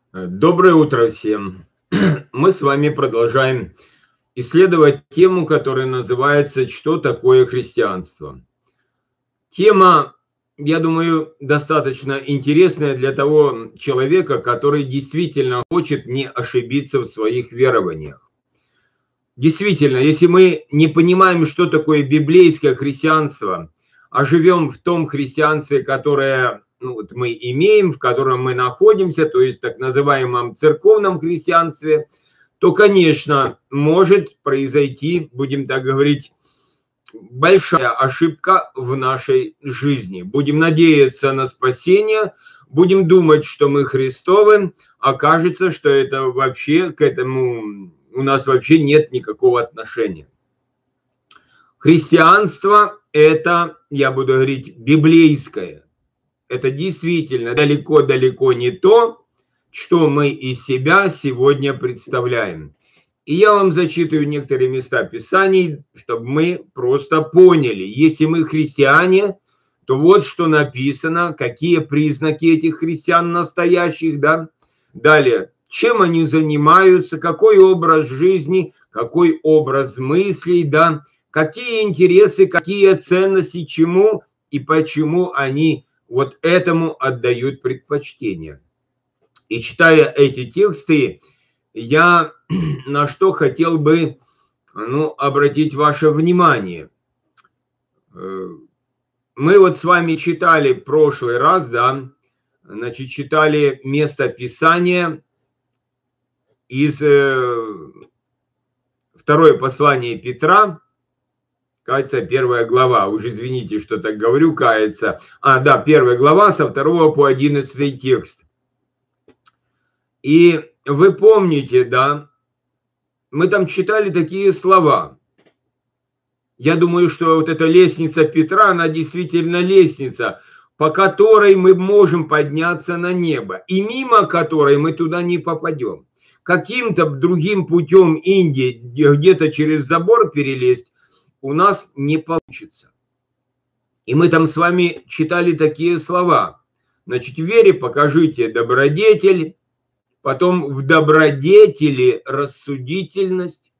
Доброе утро всем. Мы с вами продолжаем исследовать тему, которая называется «Что такое христианство?». Тема, я думаю, достаточно интересная для того человека, который действительно хочет не ошибиться в своих верованиях. Действительно, если мы не понимаем, что такое библейское христианство, а живем в том христианстве, которое мы имеем, в котором мы находимся, то есть так называемом церковном христианстве, то, конечно, может произойти, будем так говорить, большая ошибка в нашей жизни. Будем надеяться на спасение, будем думать, что мы Христовы, окажется, что это вообще к этому у нас вообще нет никакого отношения. Христианство – это, я буду говорить, библейское. Это действительно далеко-далеко не то, что мы из себя сегодня представляем. И я вам зачитываю некоторые места Писаний, чтобы мы просто поняли. Если мы христиане, то вот что написано, какие признаки этих христиан настоящих, да. Далее, чем они занимаются, какой образ жизни, какой образ мыслей, да, какие интересы, какие ценности, чему и почему они вот этому отдают предпочтение. И читая эти тексты, я на что хотел бы обратить ваше внимание. Мы вот с вами читали в прошлый раз, да, значит, читали место Писания из второе послание Петра, кажется, 1 глава, уж извините, что так говорю, кается. 1 глава со 2 по 11 текст. И вы помните, да, мы там читали такие слова. Я думаю, что вот эта лестница Петра, она действительно лестница, по которой мы можем подняться на небо, и мимо которой мы туда не попадем. Каким-то другим путем Индии, где-то через забор перелезть, у нас не получится. И мы там с вами читали такие слова. Значит, в вере покажите добродетель, потом в добродетели рассудительность,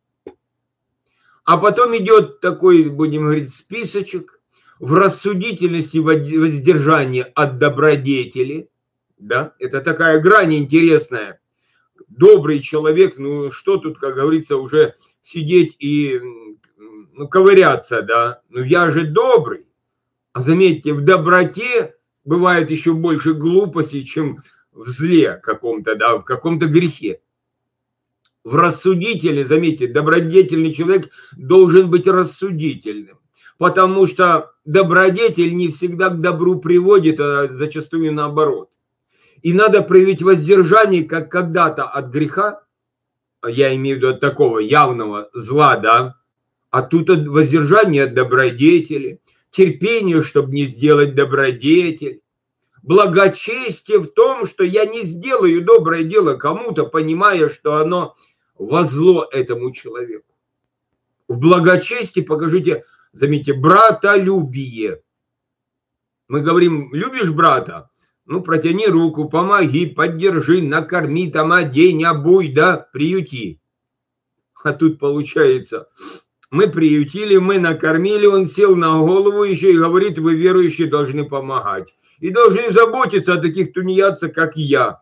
а потом идет такой, будем говорить, списочек, в рассудительности воздержание от добродетели, да, это такая грань интересная. Добрый человек, что тут, как говорится, уже сидеть и ковыряться, да, я же добрый. А заметьте, в доброте бывает еще больше глупости, чем в зле каком-то, да, в каком-то грехе. В рассудителе, заметьте, добродетельный человек должен быть рассудительным, потому что добродетель не всегда к добру приводит, а зачастую наоборот. И надо проявить воздержание, как когда-то от греха, я имею в виду от такого явного зла, да, а тут от воздержания от добродетели, терпение, чтобы не сделать добродетель, благочестие в том, что я не сделаю доброе дело кому-то, понимая, что оно во зло этому человеку. В благочестии покажите, заметьте, братолюбие. Мы говорим, любишь брата? Протяни руку, помоги, поддержи, накорми, там, одень, обуй, да, приюти. А тут получается, мы приютили, мы накормили, он сел на голову еще и говорит, вы верующие должны помогать. И должны заботиться о таких тунеядцах, как я.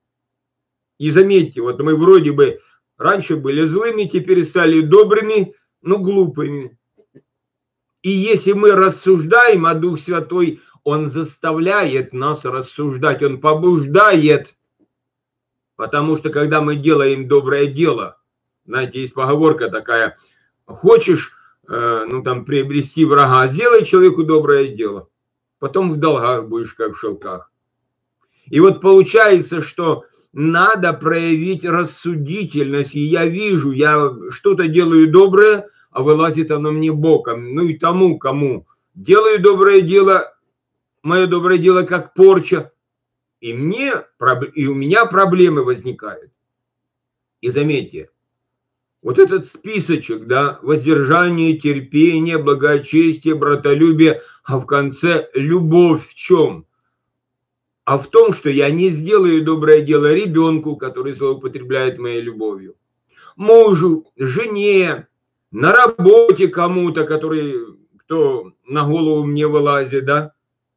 И заметьте, вот мы вроде бы раньше были злыми, теперь стали добрыми, но глупыми. И если мы рассуждаем, а Дух Святой, Он заставляет нас рассуждать, Он побуждает. Потому что когда мы делаем доброе дело, знаете, есть поговорка такая, хочешь, приобрести врага, сделай человеку доброе дело. Потом в долгах будешь, как в шелках. И вот получается, что надо проявить рассудительность. И я вижу, я что-то делаю доброе, а вылазит оно мне боком. И тому, кому делаю доброе дело, мое доброе дело как порча, и у меня проблемы возникают. И заметьте, вот этот списочек, да, воздержание, терпение, благочестие, братолюбие, а в конце любовь в чем? а в том, что я не сделаю доброе дело ребенку, который злоупотребляет моей любовью, мужу, жене, на работе кому-то, кто на голову мне вылазит, да.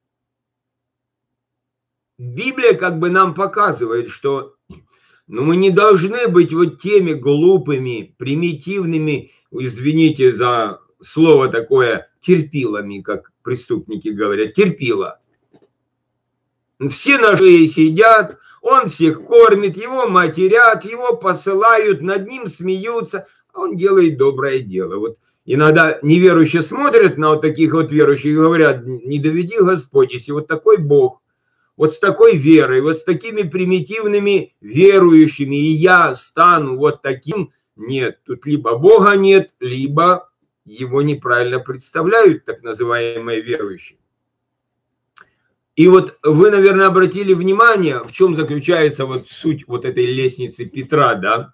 Библия как бы нам показывает, что мы не должны быть вот теми глупыми, примитивными, извините за слово такое, терпилами, как преступники говорят, терпила. Все на шее сидят, он всех кормит, его матерят, его посылают, над ним смеются, а он делает доброе дело. Вот иногда неверующие смотрят на вот таких вот верующих и говорят: не доведи Господь, если вот такой Бог, вот с такой верой, вот с такими примитивными верующими, и я стану вот таким. Нет, тут либо Бога нет, либо его неправильно представляют так называемые верующие. И вот вы, наверное, обратили внимание, в чем заключается вот суть вот этой лестницы Петра, да?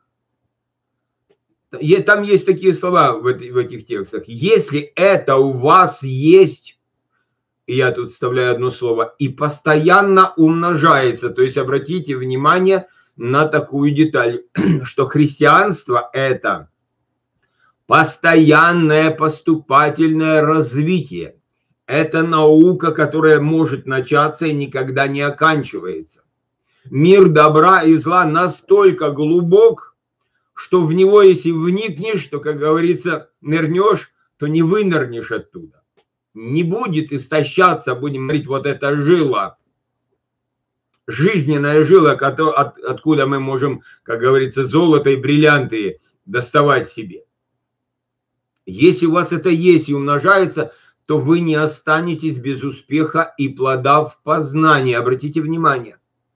Там есть такие слова в этих текстах. Если это у вас есть, и я тут вставляю одно слово, и постоянно умножается, то есть обратите внимание на такую деталь, что христианство – это постоянное поступательное развитие. Это наука, которая может начаться и никогда не оканчивается. Мир добра и зла настолько глубок, что в него, если вникнешь, то, как говорится, нырнешь, то не вынырнешь оттуда. Не будет истощаться, будем говорить, вот эта жила, жизненная жила, откуда мы можем, как говорится, золото и бриллианты доставать себе. Если у вас это есть и умножается, то вы не останетесь без успеха и плода в познании. Обратите внимание.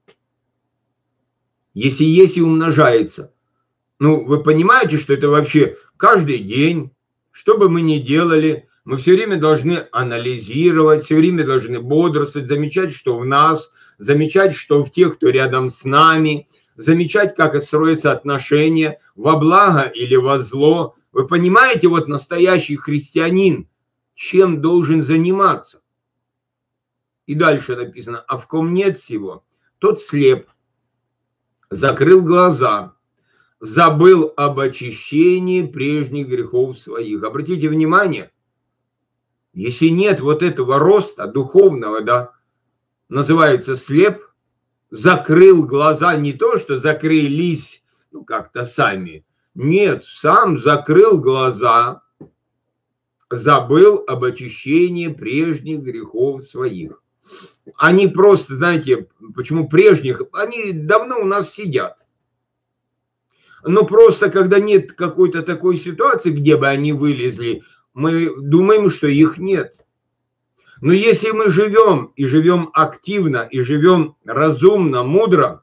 Если есть и умножается. Вы понимаете, что это вообще каждый день, что бы мы ни делали, мы все время должны анализировать, все время должны бодрствовать, замечать, что в нас, замечать, что в тех, кто рядом с нами, замечать, как строятся отношения, во благо или во зло. Вы понимаете, вот настоящий христианин, чем должен заниматься? И дальше написано: а в ком нет всего, тот слеп, закрыл глаза, забыл об очищении прежних грехов своих. Обратите внимание, если нет вот этого роста духовного, да, называется слеп, закрыл глаза, не то, что закрылись, как-то сами. Нет, сам закрыл глаза, забыл об очищении прежних грехов своих. Они просто, знаете, почему прежних? Они давно у нас сидят. Но просто, когда нет какой-то такой ситуации, где бы они вылезли, мы думаем, что их нет. Но если мы живем, и живем активно, и живем разумно, мудро,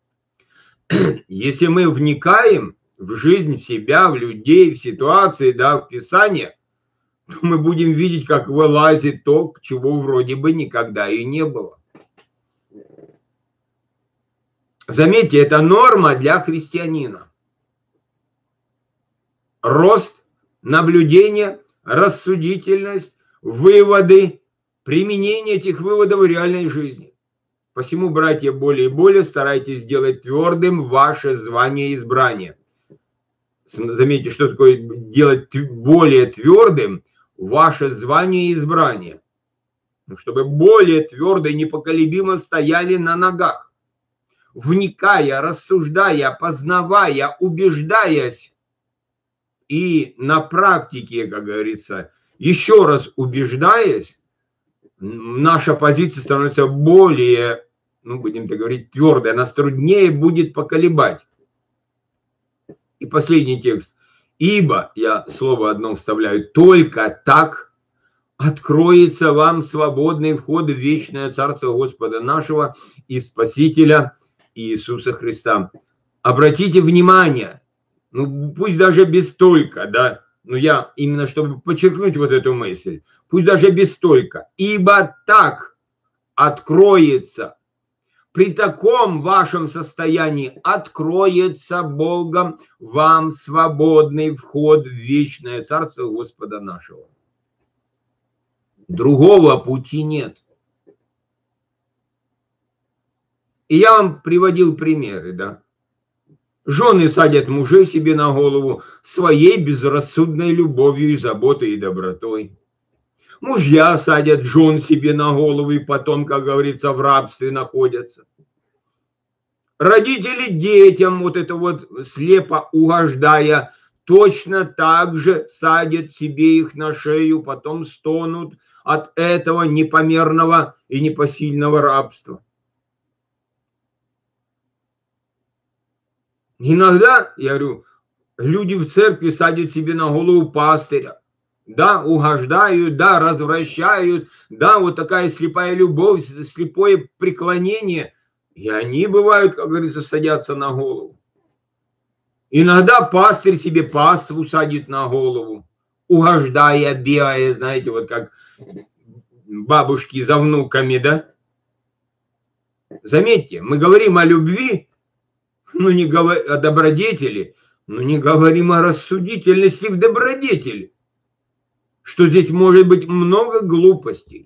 если мы вникаем в жизнь, в себя, в людей, в ситуации, да, в Писание, то мы будем видеть, как вылазит то, чего вроде бы никогда и не было. Заметьте, это норма для христианина. Рост, наблюдение, рассудительность, выводы, применение этих выводов в реальной жизни. Посему, братья, более и более старайтесь делать твердым ваше звание избрания. Заметьте, что такое делать более твердым ваше звание и избрание. Чтобы более твердо и непоколебимо стояли на ногах. Вникая, рассуждая, познавая, убеждаясь, и на практике, как говорится, еще раз убеждаясь, наша позиция становится более, будем так говорить, твердой, нас труднее будет поколебать. И последний текст. Ибо, я слово одно вставляю, только так откроется вам свободный вход в вечное Царство Господа нашего и Спасителя Иисуса Христа. Обратите внимание, пусть даже без «только», да, но я именно чтобы подчеркнуть вот эту мысль, пусть даже без «только», ибо так откроется, при таком вашем состоянии откроется Богом вам свободный вход в вечное Царство Господа нашего. Другого пути нет. И я вам приводил примеры, да. Жены садят мужей себе на голову своей безрассудной любовью и заботой и добротой. Мужья садят жен себе на голову и потом, как говорится, в рабстве находятся. Родители детям вот это вот слепо угождая, точно так же садят себе их на шею, потом стонут от этого непомерного и непосильного рабства. Иногда, я говорю, люди в церкви садят себе на голову пастыря. Да, угождают, да, развращают, да, вот такая слепая любовь, слепое преклонение. И они бывают, как говорится, садятся на голову. Иногда пастырь себе паству садит на голову, угождая, бегая, знаете, вот как бабушки за внуками, да. Заметьте, мы говорим о любви, но не говорим о добродетели, но не говорим о рассудительности в добродетели, что здесь может быть много глупостей.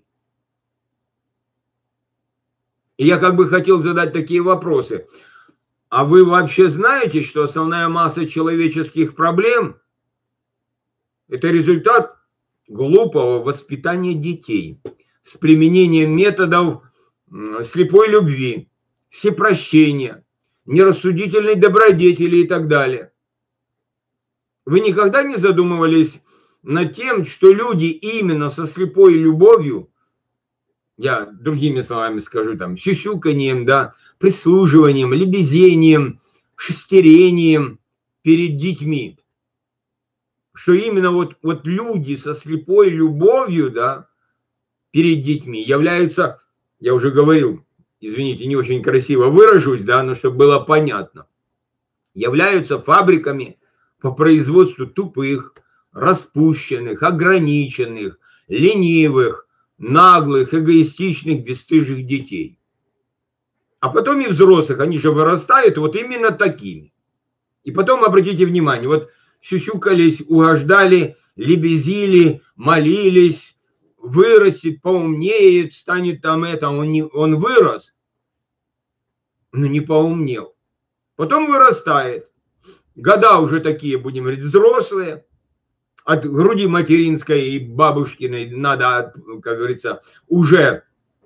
И я как бы хотел задать такие вопросы. А вы вообще знаете, что основная масса человеческих проблем – это результат глупого воспитания детей с применением методов слепой любви, всепрощения, нерассудительной добродетели и так далее. Вы никогда не задумывались над тем, что люди именно со слепой любовью, я другими словами скажу, там, сюсюканьем, да, прислуживанием, лебезением, шестерением перед детьми, что именно вот люди со слепой любовью, да, перед детьми являются, я уже говорил, извините, не очень красиво выражусь, да, но чтобы было понятно, являются фабриками по производству тупых, распущенных, ограниченных, ленивых, наглых, эгоистичных, бесстыжих детей. А потом и взрослых, они же вырастают вот именно такими. И потом, обратите внимание, вот сюсюкались, угождали, лебезили, молились, вырастет, поумнеет, станет там это, он вырос, но не поумнел. Потом вырастает. Года уже такие, будем говорить, взрослые. От груди материнской и бабушкиной надо, как говорится, уже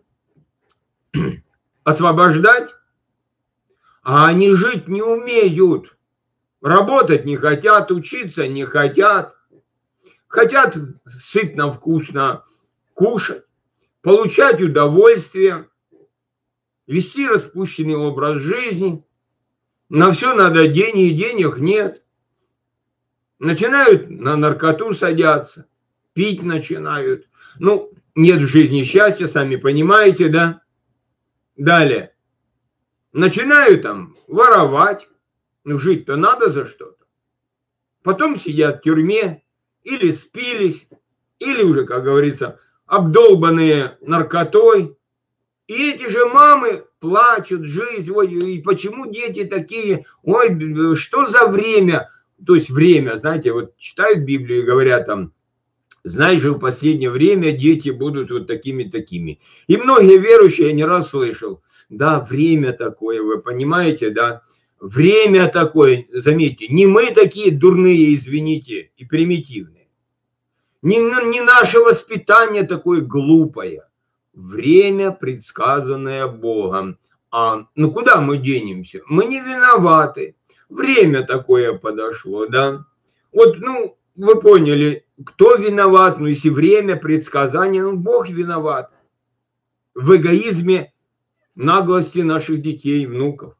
освобождать. А они жить не умеют. Работать не хотят, учиться не хотят. Хотят сытно, вкусно кушать, получать удовольствие, вести распущенный образ жизни. На все надо деньги, денег нет. Начинают на наркоту садятся, пить начинают. Ну, нет в жизни счастья, сами понимаете, да? Далее. Начинают там воровать. Ну, жить-то надо за что-то. Потом сидят в тюрьме, или спились, или уже, как говорится, обдолбанные наркотой. И эти же мамы плачут, жизнь, ой, и почему дети такие, ой, что за время? То есть время, знаете, вот читают Библию и говорят там, знаешь же, в последнее время дети будут вот такими-такими. И многие верующие, я не раз слышал, да, время такое, вы понимаете, да, время такое, заметьте, не мы такие дурные, извините, и примитивные. Не наше воспитание такое глупое. Время, предсказанное Богом. Ну куда мы денемся? Мы не виноваты. Время такое подошло, да. Вот, ну, вы поняли, кто виноват, ну, если время, предсказание, ну, Бог виноват. В эгоизме, наглости наших детей, внуков.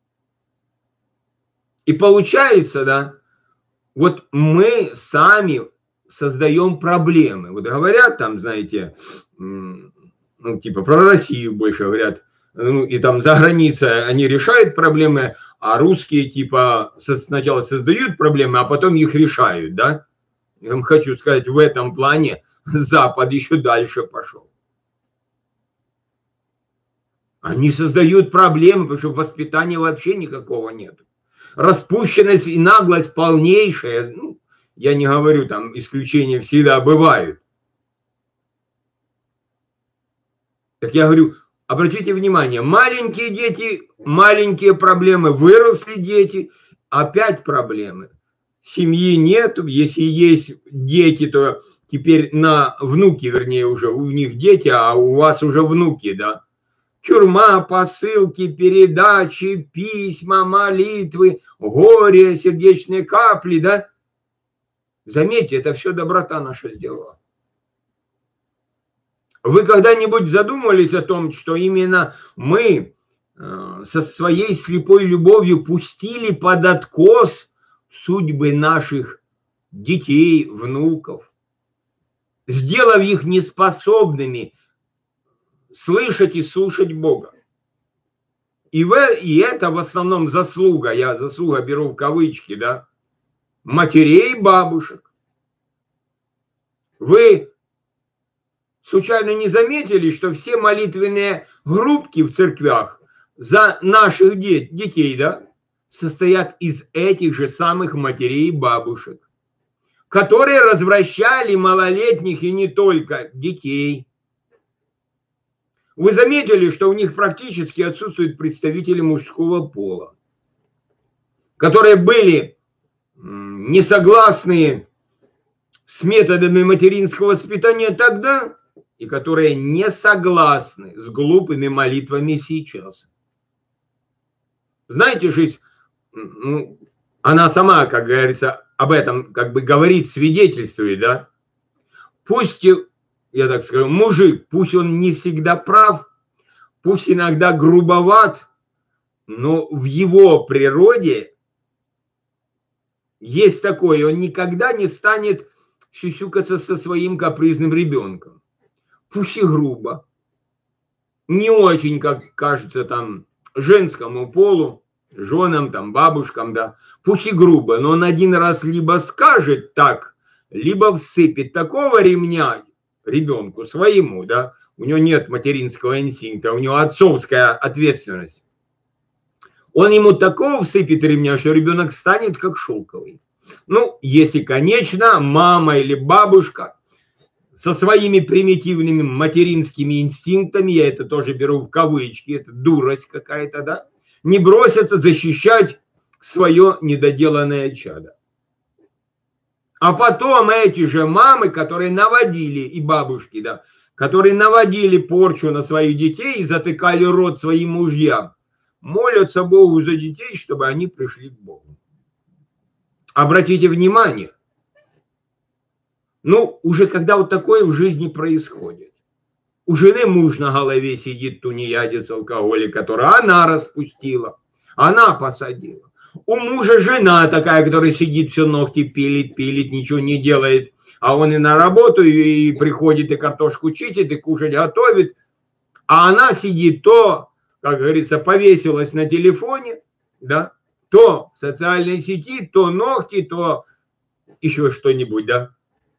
И получается, да, вот мы сами создаем проблемы. Вот говорят там, знаете, ну, типа про Россию больше говорят, ну, и там за границей они решают проблемы, а русские типа сначала создают проблемы, а потом их решают, да? Я вам хочу сказать, в этом плане Запад еще дальше пошел. Они создают проблемы, потому что воспитания вообще никакого нет. Распущенность и наглость полнейшая, ну, я не говорю, там исключения всегда бывают. Так я говорю, Обратите внимание, маленькие дети, маленькие проблемы, выросли дети, опять проблемы. Семьи нету, если есть дети, то теперь на внуки, вернее, уже у них дети, а у вас уже внуки, да. Тюрьма, посылки, передачи, письма, молитвы, горе, сердечные капли, да. Заметьте, это все доброта наша сделала. Вы когда-нибудь задумывались о том, что именно мы со своей слепой любовью пустили под откос судьбы наших детей, внуков, сделав их неспособными слышать и слушать Бога? И это в основном заслуга, я заслуга беру в кавычки, да, матерей и бабушек. Вы случайно не заметили, что все молитвенные группки в церквях за наших детей, да, состоят из этих же самых матерей и бабушек, которые развращали малолетних и не только детей. Вы заметили, что у них практически отсутствуют представители мужского пола, которые были не согласны с методами материнского воспитания тогда, и которые не согласны с глупыми молитвами сейчас. Знаете, жизнь, она сама, как говорится, об этом как бы говорит, свидетельствует, да? Пусть, я так скажу, мужик, пусть он не всегда прав, пусть иногда грубоват, но в его природе есть такое, он никогда не станет сюсюкаться со своим капризным ребенком. Пусть и грубо, не очень, как кажется, там, женскому полу, женам, там, бабушкам, да, пусть и грубо, но он один раз либо скажет так, либо всыпет такого ремня ребенку своему, да, у него нет материнского инстинкта, у него отцовская ответственность. Он ему такого всыпет ремня, что ребенок станет как шелковый. Ну, если, конечно, мама или бабушка со своими примитивными материнскими инстинктами, я это тоже беру в кавычки, это дурость какая-то, да, не бросятся защищать свое недоделанное чадо. А потом эти же мамы, которые наводили, и бабушки, да, которые наводили порчу на своих детей и затыкали рот своим мужьям, молятся Богу за детей, чтобы они пришли к Богу. Обратите внимание, ну, уже когда вот такое в жизни происходит, у жены муж на голове сидит, тунеядец, алкоголик, который она распустила, она посадила. У мужа жена такая, которая сидит, все ногти пилит, ничего не делает, а он и на работу, и приходит, и картошку чистит, и кушать готовит, а она сидит то, как говорится, повесилась на телефоне, да, то в социальной сети, то ногти, то еще что-нибудь, да.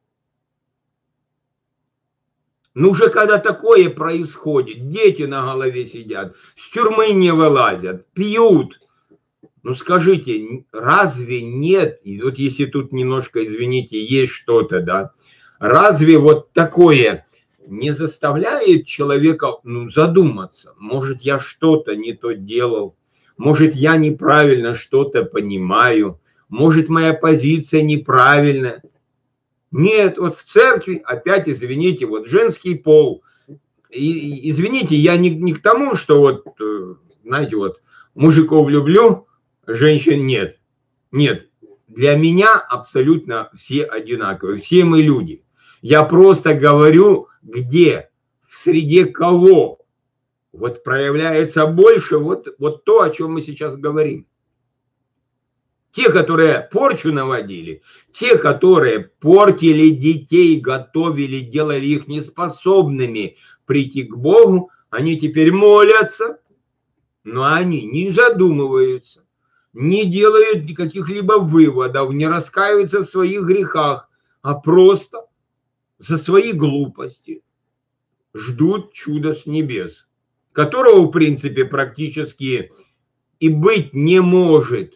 Ну, уже когда такое происходит, дети на голове сидят, с тюрьмы не вылазят, пьют. Ну, скажите, разве нет, и вот если тут немножко, извините, есть что-то, да, разве вот такое не заставляет человека, ну, задуматься? Может, я что-то не то делал, может, я неправильно что-то понимаю, может, моя позиция неправильная. Нет, вот в церкви, опять, извините, вот женский пол. И, извините, я не к тому, что вот, знаете, вот мужиков люблю, женщин нет. Нет, для меня абсолютно все одинаковые, все мы люди. Я просто говорю, где, в среде кого вот проявляется больше вот то, о чем мы сейчас говорим. Те, которые порчу наводили, те, которые портили детей, готовили, делали их неспособными прийти к Богу, они теперь молятся, но они не задумываются, не делают каких-либо выводов, не раскаиваются в своих грехах, а просто за свои глупости ждут чуда с небес, которого, в принципе, практически и быть не может.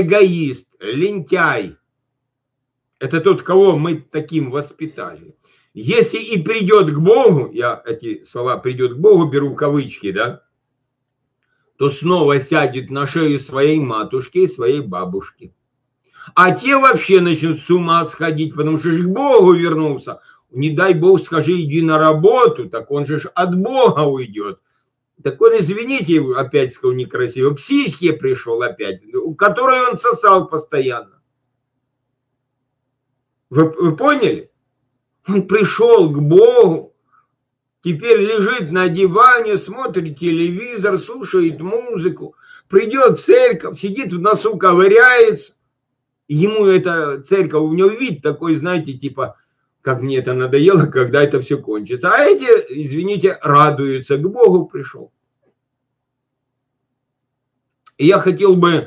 Эгоист, лентяй – это тот, кого мы таким воспитали. Если и придет к Богу, я эти слова «придет к Богу» беру в кавычки, да, то снова сядет на шею своей матушки и своей бабушки. А те вообще начнут с ума сходить, потому что же к Богу вернулся. Не дай Бог, скажи, иди на работу, так он же от Бога уйдет. Так он, извините, опять сказал некрасиво, к сиське пришел опять, у которой он сосал постоянно. Вы поняли? Он пришел к Богу, теперь лежит на диване, смотрит телевизор, слушает музыку, придет в церковь, сидит в носу, ковыряется. Ему эта церковь, у него вид такой, знаете, типа, как мне это надоело, когда это все кончится. А эти, извините, радуются, к Богу пришел. И я хотел бы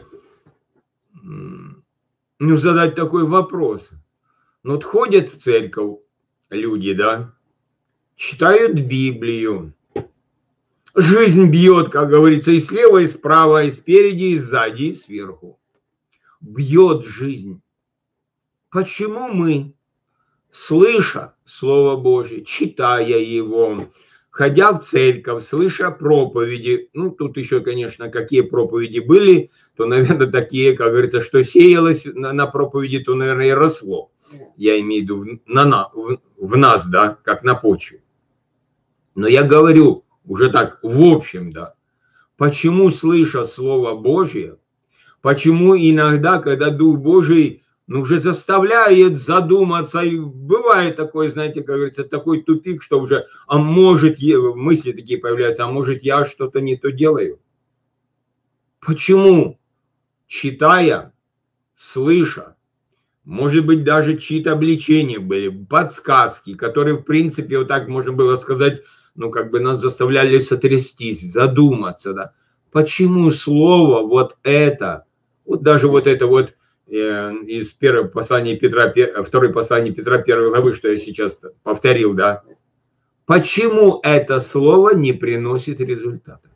задать такой вопрос. Вот ходят в церковь люди, да, читают Библию. Жизнь бьет, как говорится, и слева, и справа, и спереди, и сзади, и сверху. Бьет жизнь. Почему мы, слыша Слово Божие, читая его, ходя в церковь, слыша проповеди, ну, тут еще, конечно, какие проповеди были, то, наверное, такие, как говорится, что сеялось на проповеди, то, наверное, и росло. Я имею в виду в нас, да, как на почве. Но я говорю уже так, в общем, да, почему, слыша Слово Божие, почему иногда, когда Дух Божий, ну, уже заставляет задуматься, и бывает такой, знаете, как говорится, такой тупик, что уже, а может, мысли такие появляются, а может, я что-то не то делаю. Почему, читая, слыша, может быть, даже чьи-то обличения были, подсказки, которые, в принципе, вот так можно было сказать, ну, как бы нас заставляли сотрястись, задуматься, да. Почему слово вот это, вот даже вот это вот из первого послания Петра, второе послание Петра, 1 главы, что я сейчас повторил, да, почему это слово не приносит результата?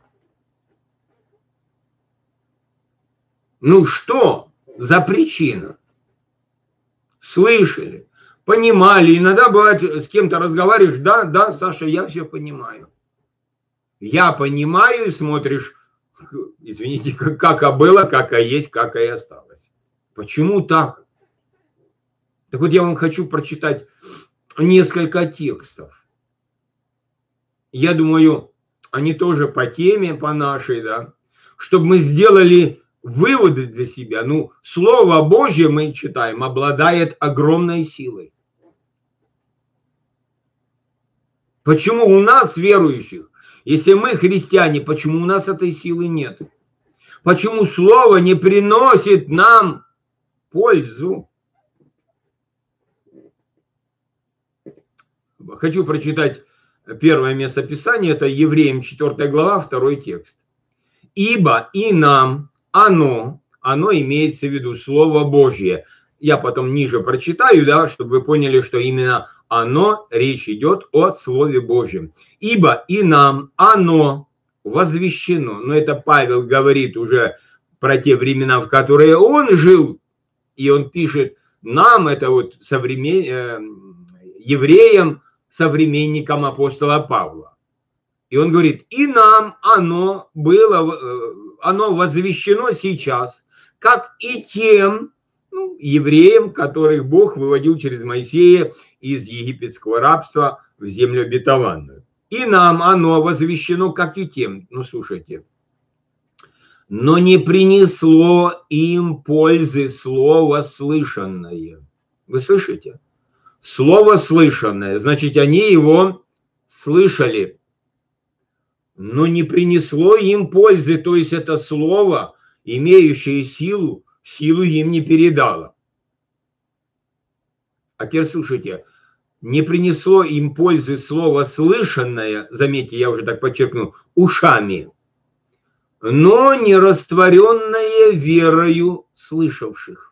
Ну, что за причина? Слышали, понимали, иногда бывает, с кем-то разговариваешь, да, Саша, я все понимаю. Я понимаю, и смотришь, извините, как и было, как и есть, как и осталось. Почему так? Так вот я вам хочу прочитать несколько текстов. Я думаю, они тоже по теме, по нашей, да, чтобы мы сделали выводы для себя. Ну, Слово Божье, мы читаем, обладает огромной силой. Почему у нас, верующих, если мы христиане, почему у нас этой силы нет? Почему Слово не приносит нам пользу? Хочу прочитать первое место Писания, это Евреям 4 глава, 2 текст. «Ибо и нам оно имеется в виду Слово Божье». Я потом ниже прочитаю, да, чтобы вы поняли, что именно оно, речь идет о Слове Божьем. «Ибо и нам оно возвещено». Но это Павел говорит уже про те времена, в которые он жил, и он пишет нам, это вот евреям, современникам апостола Павла. И он говорит, и нам оно возвещено сейчас, как и тем евреям, которых Бог выводил через Моисея из египетского рабства в землю обетованную. И нам оно возвещено, как и тем, ну слушайте, но не принесло им пользы слово слышанное. Вы слышите? Слово слышанное, значит, они его слышали, но не принесло им пользы, то есть это слово, имеющее силу им не передало. А теперь слушайте, не принесло им пользы слово слышанное, заметьте, я уже так подчеркну, ушами, но не растворенное верою слышавших.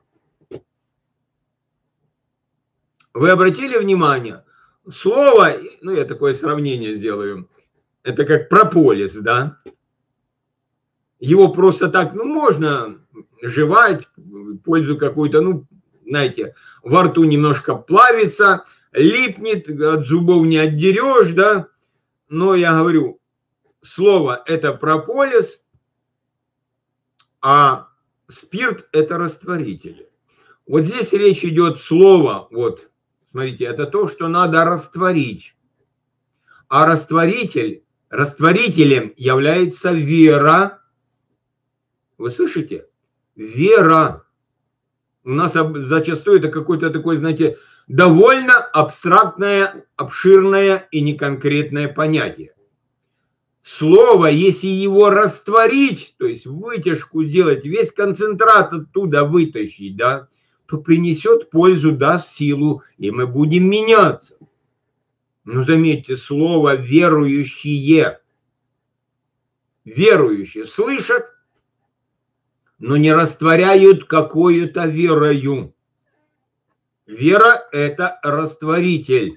Вы обратили внимание? Слово, ну я такое сравнение сделаю, это как прополис, да? Его просто так, ну можно жевать, пользу какую-то, ну знаете, во рту немножко плавится, липнет, от зубов не отдерешь, да. Но я говорю, слово – это прополис, а спирт – это растворитель. Вот здесь речь идет слово, вот, смотрите, это то, что надо растворить. А растворителем является вера. Вы слышите? Вера. У нас зачастую это какое-то такое, знаете, довольно абстрактное, обширное и неконкретное понятие. Слово, если его растворить, то есть вытяжку сделать, весь концентрат оттуда вытащить, да, то принесет пользу, даст силу, и мы будем меняться. Но заметьте, слово верующие. Верующие слышат, но не растворяют какую-то верою. Вера – это растворитель.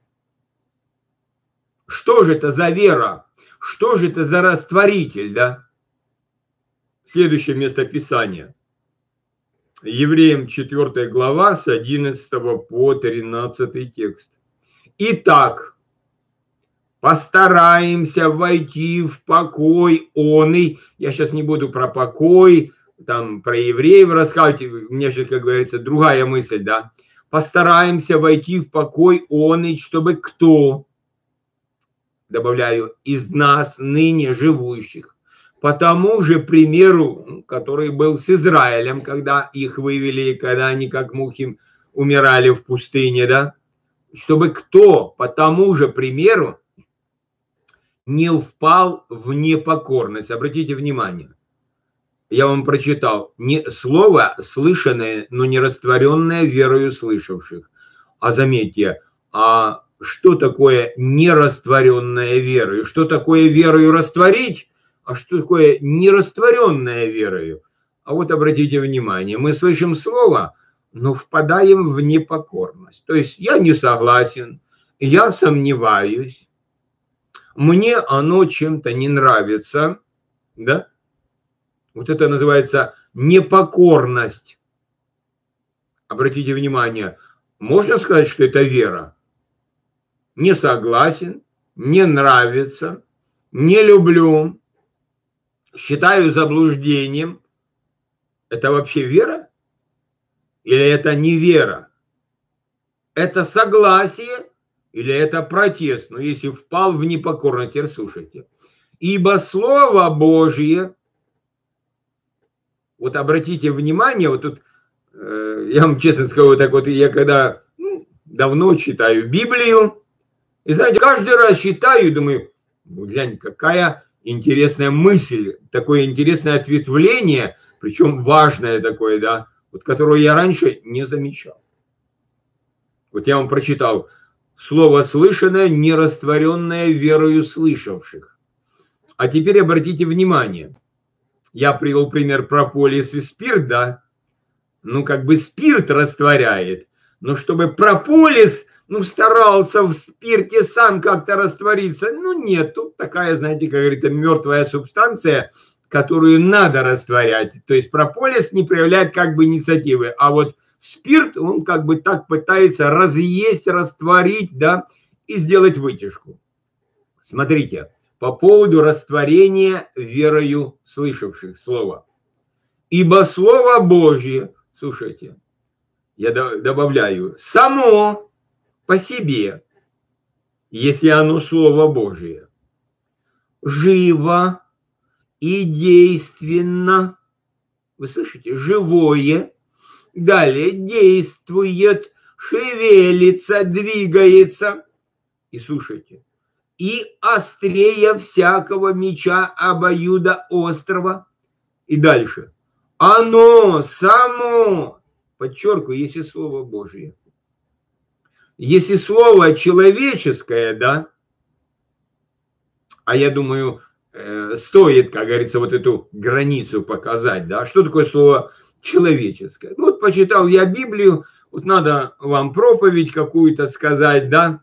Что же это за вера? Что же это за растворитель, да? Следующее местописание. Евреям 4 глава с 11 по 13 текст. Итак, постараемся войти в покой оный. Я сейчас не буду про покой, там про евреев рассказывать. У меня сейчас, как говорится, другая мысль, да. Постараемся войти в покой оный, чтобы кто? Добавляю, из нас, ныне живущих, по тому же примеру, который был с Израилем, когда их вывели, когда они как мухи умирали в пустыне, да, чтобы кто по тому же примеру не впал в непокорность. Обратите внимание, я вам прочитал слово слышанное, но не растворенное верою слышавших. А заметьте, а что такое нерастворенная вера? И что такое верою растворить? А что такое нерастворенная верою? А вот обратите внимание, мы слышим слово, но впадаем в непокорность. То есть я не согласен, я сомневаюсь, мне оно чем-то не нравится, да? Вот это называется непокорность. Обратите внимание, можно сказать, что это вера? Не согласен, не нравится, не люблю, считаю заблуждением. Это вообще вера? Или это не вера? Это согласие или это протест? Ну, если впал в непокорность, теперь слушайте. Ибо Слово Божье, вот обратите внимание, вот тут, я вам честно скажу, так вот, я когда давно читаю Библию, и знаете, каждый раз читаю и думаю, глянь, какая интересная мысль, такое интересное ответвление, причем важное такое, да, вот которое я раньше не замечал. Вот я вам прочитал, слово слышанное, нерастворенное верою слышавших. А теперь обратите внимание, я привел пример прополис и спирт, да, ну как бы спирт растворяет, но чтобы прополис, старался в спирте сам как-то раствориться. Нет, тут такая, знаете, как говорится, мертвая субстанция, которую надо растворять. То есть прополис не проявляет как бы инициативы, а вот спирт, он как бы так пытается разъесть, растворить, да, и сделать вытяжку. Смотрите, по поводу растворения верою слышавших слова. Ибо Слово Божье, слушайте, я добавляю, само по себе, если оно Слово Божие, живо и действенно, вы слышите, живое, далее действует, шевелится, двигается, и слушайте, и острее всякого меча обоюдоострого, и дальше, оно само, подчеркиваю, если Слово Божие. Если слово человеческое, да, а я думаю, стоит, как говорится, вот эту границу показать, да, что такое слово человеческое. Вот почитал я Библию, вот надо вам проповедь какую-то сказать, да,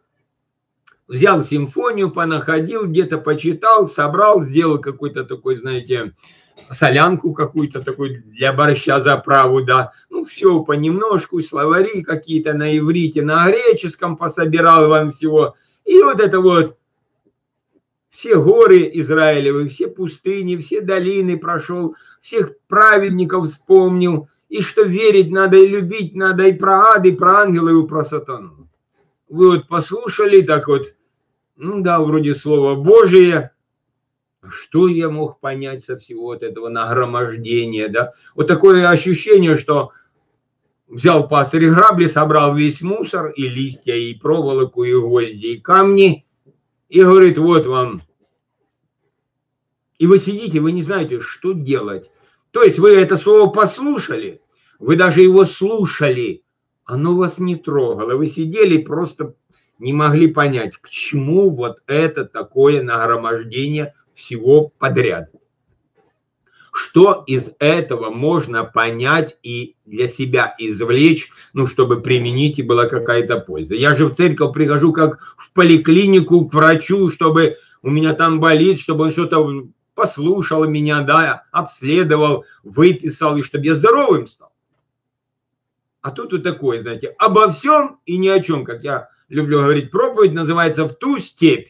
взял симфонию, понаходил, где-то почитал, собрал, сделал какой-то такой, знаете, солянку какую-то такую для борща заправу, да. Ну, все понемножку, словари какие-то на иврите, на греческом пособирал вам всего. И вот это вот все горы Израилевы, все пустыни, все долины прошел, всех праведников вспомнил, и что верить надо и любить надо и про ад, и про ангелов, и про сатану. Вы вот послушали так вот, ну да, вроде Слово Божие. Что я мог понять со всего вот этого нагромождения, да? Вот такое ощущение, что взял пастырь грабли, собрал весь мусор, и листья, и проволоку, и гвозди, и камни, и говорит, вот вам. И вы сидите, вы не знаете, что делать. То есть вы это слово послушали, вы даже его слушали, оно вас не трогало. Вы сидели, просто не могли понять, к чему вот это такое нагромождение всего подряд. Что из этого можно понять и для себя извлечь, ну, чтобы применить и была какая-то польза. Я же в церковь прихожу как в поликлинику к врачу, чтобы у меня там болит, чтобы он что-то послушал меня, да, обследовал, выписал, и чтобы я здоровым стал. А тут вот такое, знаете, обо всем и ни о чем, как я люблю говорить, проповедь называется «В ту степь».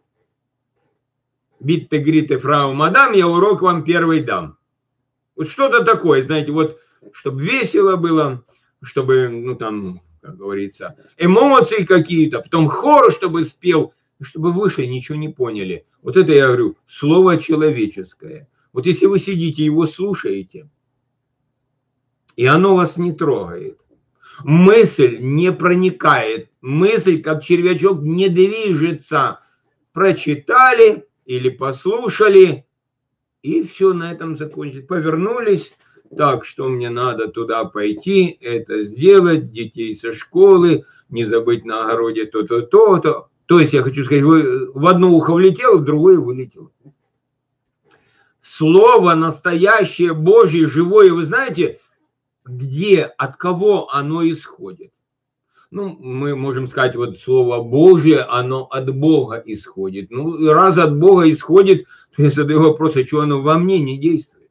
Битте, грите, фрау, мадам, я урок вам первый дам. Вот что-то такое, знаете, вот, чтобы весело было, чтобы, ну, там, как говорится, эмоции какие-то, потом хор, чтобы спел, чтобы вышли, ничего не поняли. Вот это я говорю, слово человеческое. Вот если вы сидите, его слушаете, и оно вас не трогает, мысль не проникает, мысль, как червячок, не движется. Прочитали или послушали, и все на этом закончилось. Повернулись, так, что мне надо туда пойти, это сделать, детей со школы, не забыть на огороде то-то, то-то. То есть, я хочу сказать, в одно ухо влетело, в другое вылетело. Слово настоящее, Божье, живое, вы знаете, где, от кого оно исходит? Ну, мы можем сказать, вот слово Божье, оно от Бога исходит. Ну, раз от Бога исходит, то я задаю вопрос, а что оно во мне не действует?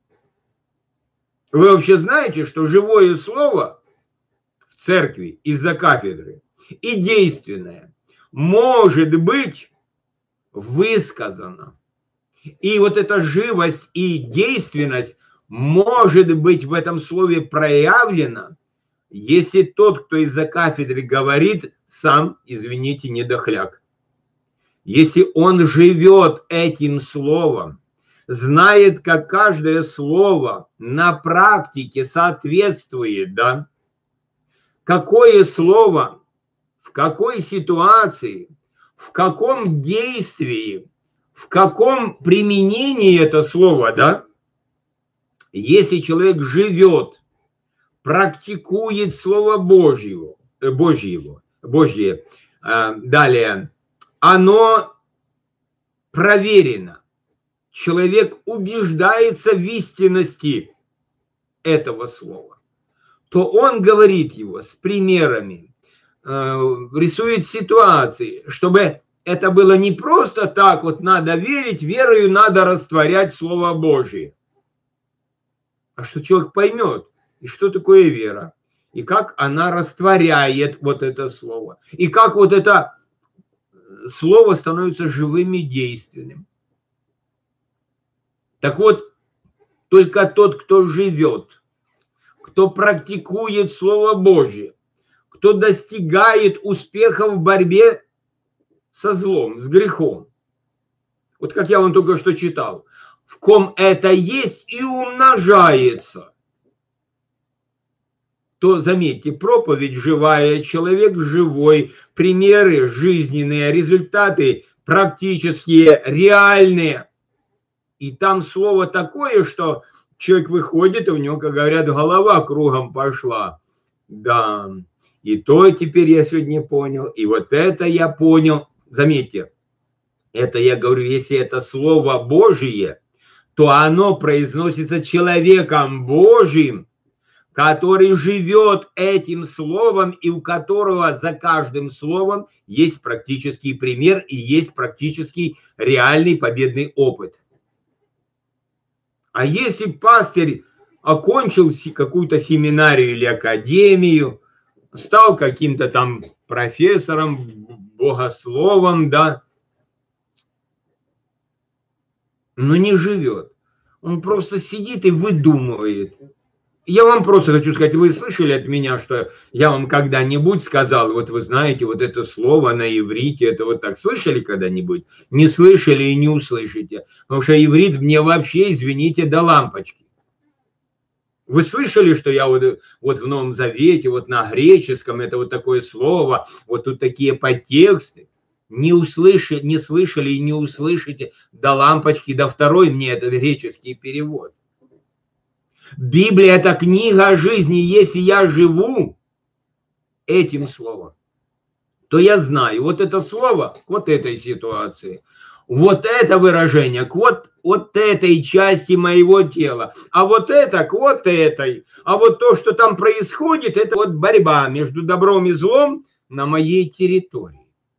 Вы вообще знаете, что живое слово в церкви из-за кафедры и действенное может быть высказано. И вот эта живость и действенность может быть в этом слове проявлена, если тот, кто из-за кафедры говорит, сам, извините, не дохляк. Если он живет этим словом, знает, как каждое слово на практике соответствует, да, какое слово, в какой ситуации, в каком действии, в каком применении это слово, да, если человек живет, практикует Слово Божье, далее, оно проверено. Человек убеждается в истинности этого слова, то он говорит его с примерами, рисует ситуации, чтобы это было не просто так, вот надо верить, верою надо растворять Слово Божие, а что человек поймет, и что такое вера, и как она растворяет вот это слово, и как вот это слово становится живым и действенным. Так вот, только тот, кто живет, кто практикует Слово Божье, кто достигает успеха в борьбе со злом, с грехом. Вот как я вам только что читал. В ком это есть и умножается. То, заметьте, проповедь живая, человек живой, примеры жизненные, результаты практические, реальные. И там слово такое, что человек выходит, и у него, как говорят, голова кругом пошла. Да, и то теперь я сегодня понял, и вот это я понял. Заметьте, это я говорю, если это Слово Божие, то оно произносится человеком Божьим, который живет этим словом и у которого за каждым словом есть практический пример и есть практический реальный победный опыт. А если пастырь окончил какую-то семинарию или академию, стал каким-то там профессором, богословом, да, но не живет. Он просто сидит и выдумывает. Я вам просто хочу сказать, вы слышали от меня, что я вам когда-нибудь сказал, вот вы знаете, вот это слово на иврите, это вот так. Слышали когда-нибудь? Не слышали и не услышите. Потому что иврит мне вообще, извините, до лампочки. Вы слышали, что я вот в Новом Завете, вот на греческом, это вот такое слово, вот тут такие подтексты. Не слышали и не услышите до лампочки, до второй мне этот греческий перевод. Библия – это книга жизни. Если я живу этим словом, то я знаю вот это слово к вот этой ситуации, вот это выражение к вот этой части моего тела, а вот это к вот этой. А вот то, что там происходит, это вот борьба между добром и злом на моей территории.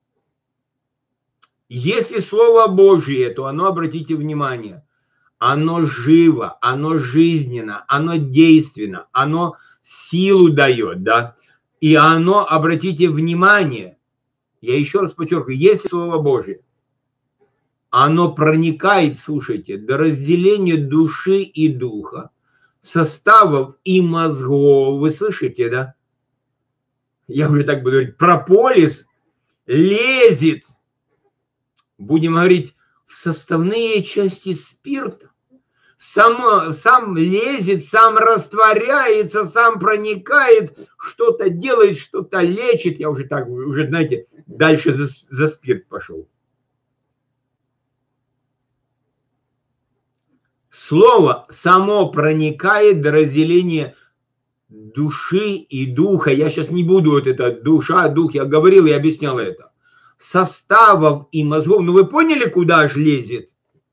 Если Слово Божье, то оно, обратите внимание, оно живо, оно жизненно, оно действенно, оно силу дает, да. И оно, обратите внимание, я еще раз подчеркиваю, если Слово Божье, оно проникает, слушайте, до разделения души и духа, составов и мозгов, вы слышите, да? Я уже так буду говорить, прополис лезет, будем говорить, в составные части спирта. Сам лезет, сам растворяется, сам проникает, что-то делает, что-то лечит. Я уже так, знаете, дальше за спирт пошел. Слово само проникает до разделения души и духа. Я сейчас не буду вот это душа, дух, я говорил и объяснял это. Составов и мозгов. Ну вы поняли, куда же лезет?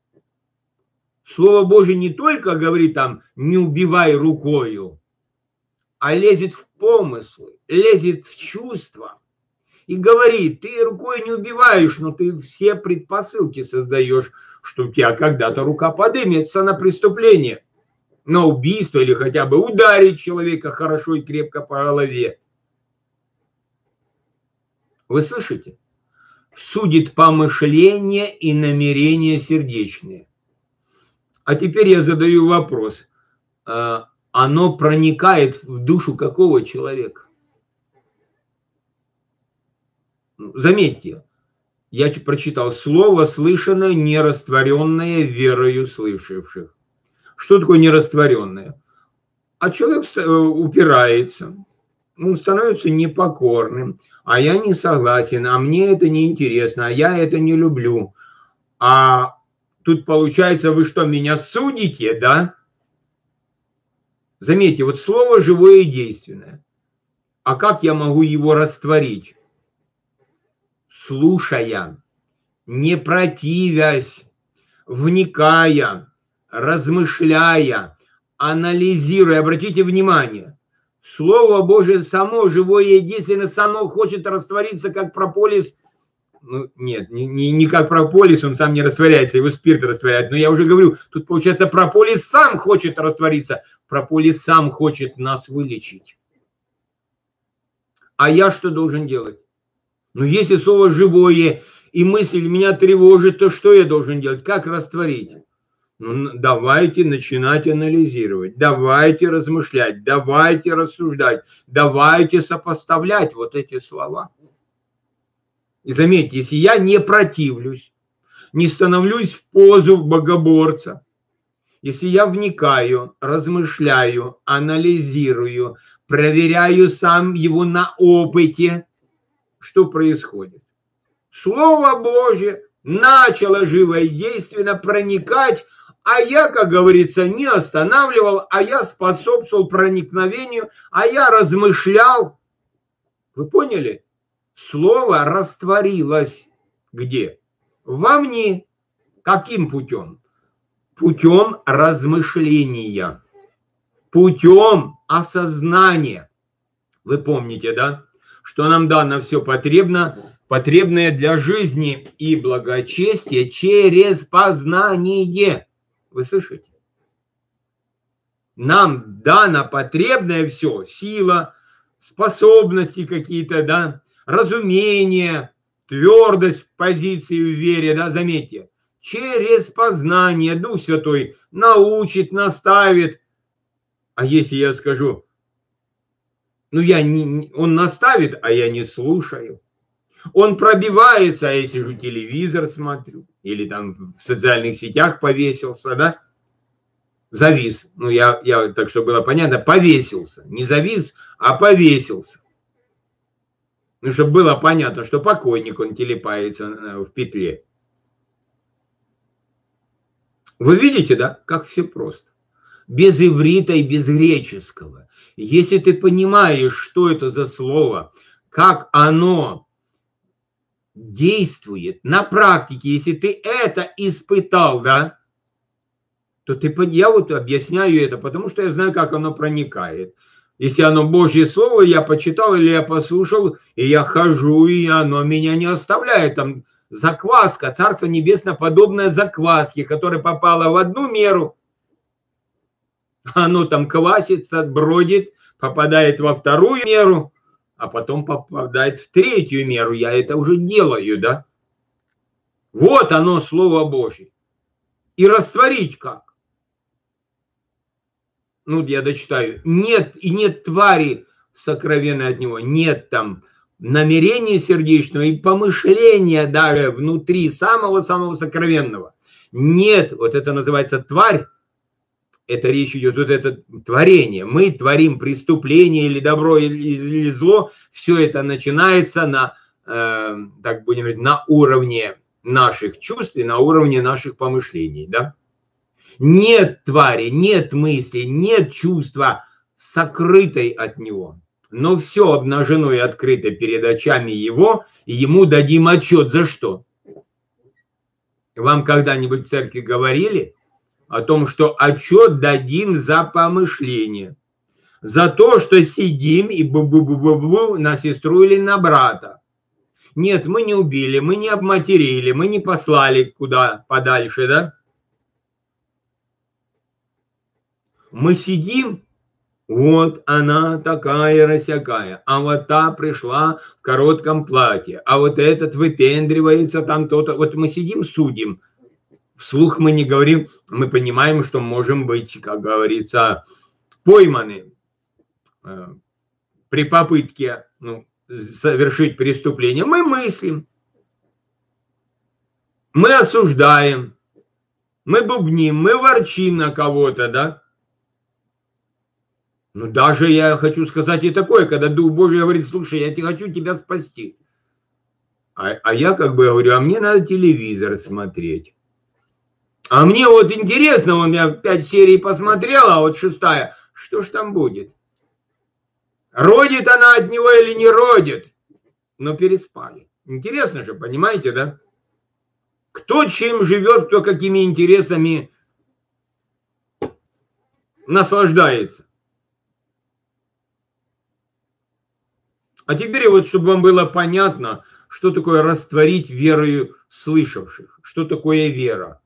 Слово Божие не только говорит там «не убивай рукою», а лезет в помыслы, лезет в чувства. И говорит, ты рукой не убиваешь, но ты все предпосылки создаешь, что у тебя когда-то рука поднимется на преступление, на убийство или хотя бы ударить человека хорошо и крепко по голове. Вы слышите? Судит помышления и намерения сердечные. А теперь я задаю вопрос. Оно проникает в душу какого человека? Заметьте, я прочитал слово, слышанное, нерастворенное верою слышавших. Что такое нерастворенное? А человек упирается, он становится непокорным, а я не согласен, а мне это не интересно, а я это не люблю. А тут получается, вы что, меня судите, да? Заметьте, вот слово живое и действенное. А как я могу его растворить? Слушая, не противясь, вникая, размышляя, анализируя. Обратите внимание, Слово Божие само живое и действенное, само хочет раствориться, как прополис. Ну, нет, не как прополис, он сам не растворяется, его спирт растворяет. Но я уже говорю, тут получается прополис сам хочет раствориться, прополис сам хочет нас вылечить. А я что должен делать? Ну, если слово живое и мысль меня тревожит, то что я должен делать? Как растворить? Ну, давайте начинать анализировать, давайте размышлять, давайте рассуждать, давайте сопоставлять вот эти слова. И заметьте, если я не противлюсь, не становлюсь в позу богоборца, если я вникаю, размышляю, анализирую, проверяю сам его на опыте, что происходит? Слово Божье начало живо и действенно проникать, а я, как говорится, не останавливал, а я способствовал проникновению, а я размышлял. Вы поняли? Слово растворилось где? Во мне. Каким путем? Путем размышления, путем осознания. Вы помните, да? Что нам дано все потребное для жизни и благочестия через познание. Вы слышите? нам дано потребное все, сила, способности какие-то, да, разумение, твердость в позиции в вере, да, заметьте, через познание Дух Святой научит, наставит. А если я скажу, ну он наставит, а я не слушаю, он пробивается, а я сижу телевизор смотрю, или там в социальных сетях повесился, да, завис, ну я так, чтобы было понятно, повесился, не завис, а повесился. Ну, чтобы было понятно, что покойник, он телепается в петле. Вы видите, да, как все просто. Без иврита и без греческого. Если ты понимаешь, что это за слово, как оно действует на практике, если ты это испытал, да, то я вот объясняю это, потому что я знаю, как оно проникает. Если оно Божье Слово, я почитал или я послушал, и я хожу, и оно меня не оставляет. Там закваска, Царство Небесное, подобное закваске, которая попала в одну меру, оно там квасится, бродит, попадает во вторую меру, а потом попадает в третью меру. Я это уже делаю, да? Вот оно, Слово Божье. И растворить как? Ну, я дочитаю. Нет, и нет твари сокровенной от него. Нет там намерения сердечного и помышления даже внутри самого-самого сокровенного. Нет, вот это называется тварь. Это речь идет, вот это творение. Мы творим преступление или добро, или зло. Все это начинается на, так будем говорить, на уровне наших чувств и на уровне наших помышлений, да? Нет твари, нет мысли, нет чувства, сокрытой от него. Но все обнажено и открыто перед очами его, и ему дадим отчет. За что? Вам когда-нибудь в церкви говорили о том, что отчет дадим за помышление? За то, что сидим и бу-бу-бу-бу-бу на сестру или на брата. Нет, мы не убили, мы не обматерили, мы не послали куда подальше, да? Мы сидим, вот она такая рассякая, а вот та пришла в коротком платье, а вот этот выпендривается там то-то. Вот мы сидим, судим. Вслух мы не говорим, мы понимаем, что можем быть, как говорится, пойманы при попытке совершить преступление. Мы мыслим, мы осуждаем, мы бубним, мы ворчим на кого-то, да? Ну, даже я хочу сказать и такое, когда Дух Божий говорит, слушай, я хочу тебя спасти. А я как бы говорю, а мне надо телевизор смотреть. А мне вот интересно, я 5 серий посмотрел, а вот 6-я, что ж там будет? Родит она от него или не родит? Но переспали. Интересно же, понимаете, да? Кто чем живет, кто какими интересами наслаждается. А теперь вот, чтобы вам было понятно, что такое растворить верою слышавших, что такое вера.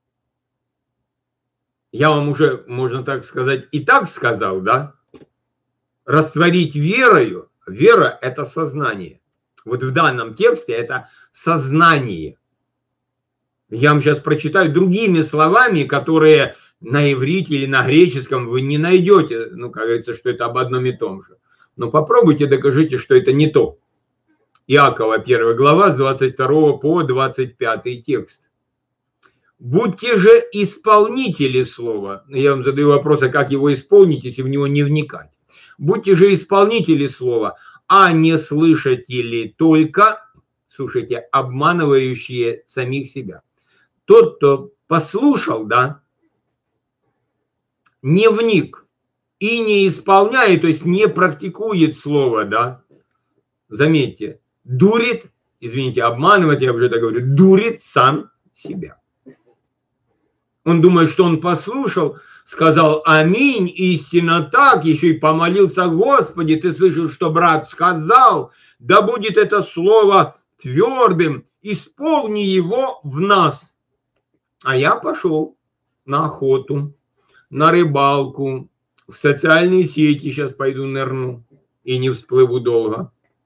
Я вам уже, можно так сказать, и так сказал, да? Растворить верою, вера – это сознание. Вот в данном тексте это сознание. Я вам сейчас прочитаю другими словами, которые на иврите или на греческом вы не найдете, ну, как говорится, что это об одном и том же. Но попробуйте, докажите, что это не то. Иакова 1 глава с 22 по 25 текст. Будьте же исполнители слова. Я вам задаю вопрос, а как его исполнить, если в него не вникать? Будьте же исполнители слова, а не слышатели только, слушайте, обманывающие самих себя. Тот, кто послушал, да, не вник и не исполняет, то есть не практикует слово, да, заметьте, дурит, извините, обманывает, я уже так говорю, дурит сам себя. Он думает, что он послушал, сказал аминь, истинно так, еще и помолился, Господи, ты слышал, что брат сказал, да будет это слово твердым, исполни его в нас. А я пошел на охоту, на рыбалку, в социальные сети сейчас пойду нырну и не всплыву долго.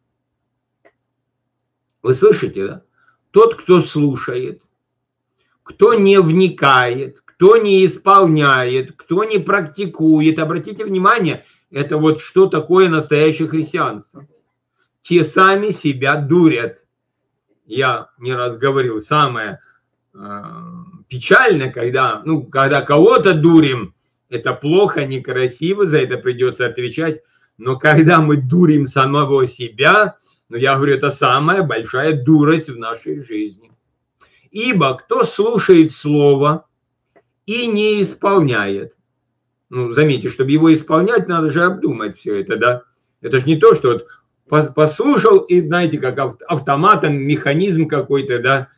Вы слышите, да? Тот, кто слушает, кто не вникает, кто не исполняет, кто не практикует, обратите внимание, это вот что такое настоящее христианство. Те сами себя дурят. Я не раз говорил, самое печальное, когда кого-то дурим, это плохо, некрасиво, за это придется отвечать, но когда мы дурим самого себя, я говорю, это самая большая дурость в нашей жизни. Ибо кто слушает слово и не исполняет, заметьте, чтобы его исполнять, надо же обдумать все это, да? Это же не то, что вот послушал и, знаете, как автоматом, механизм какой-то, да,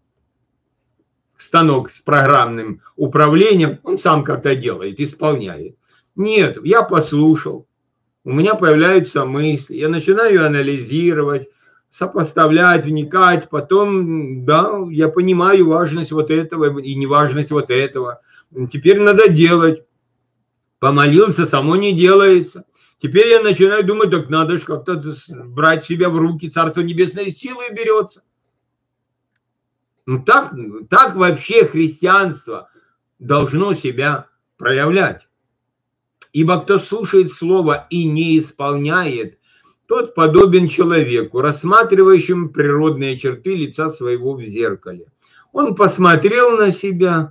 станок с программным управлением, он сам как-то делает, исполняет. Нет, я послушал, у меня появляются мысли, я начинаю анализировать, сопоставлять, вникать, потом, да, я понимаю важность вот этого и неважность вот этого. Теперь надо делать. Помолился, само не делается. Теперь я начинаю думать, так надо же как-то брать себя в руки, Царство Небесное силой берется. Так вообще христианство должно себя проявлять. Ибо кто слушает слово и не исполняет, тот подобен человеку, рассматривающему природные черты лица своего в зеркале. Он посмотрел на себя,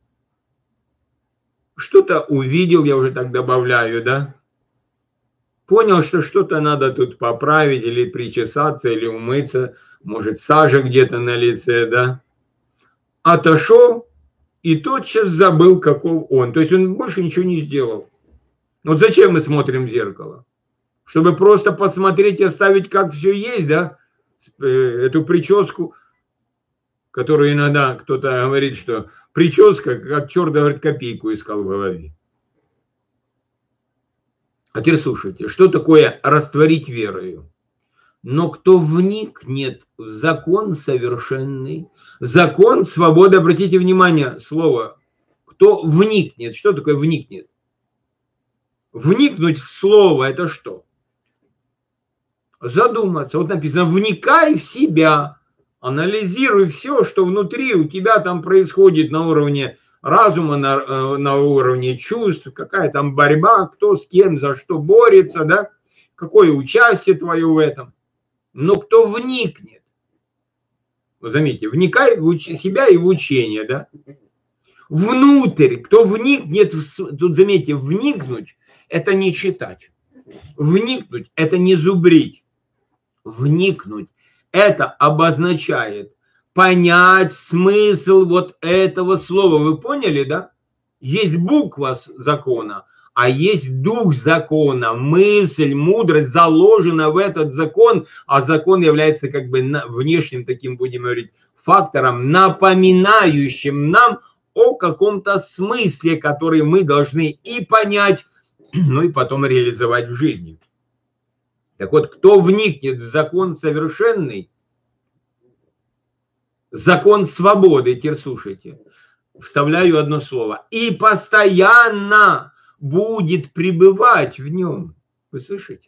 что-то увидел, я уже так добавляю, да? Понял, что что-то надо тут поправить, или причесаться, или умыться, может, сажа где-то на лице, да? Отошел и тотчас забыл, каков он. То есть он больше ничего не сделал. Вот зачем мы смотрим в зеркало? Чтобы просто посмотреть и оставить, как все есть, да? Эту прическу, которую иногда кто-то говорит, что прическа, как черт, говорит, копейку искал в голове. А теперь слушайте, что такое растворить верою? Но кто вникнет в закон совершенный, закон свободы, обратите внимание, слово, кто вникнет, что такое вникнет? Вникнуть в слово, это что? Задуматься. Вот написано, вникай в себя, анализируй все, что внутри у тебя там происходит на уровне разума, на уровне чувств, какая там борьба, кто с кем, за что борется, да, какое участие твое в этом. Но кто вникнет, заметьте, вникай в себя и в учение, да, внутрь, кто вникнет, тут заметьте, вникнуть, это не читать, вникнуть, это не зубрить, вникнуть, это обозначает понять смысл вот этого слова. Вы поняли, да? Есть буква закона, а есть дух закона, мысль, мудрость заложена в этот закон, а закон является как бы внешним таким, будем говорить, фактором, напоминающим нам о каком-то смысле, который мы должны и понять, ну и потом реализовать в жизни. Так вот, кто вникнет в закон совершенный, закон свободы, теперь слушайте, вставляю одно слово, и постоянно будет пребывать в нем. Вы слышите?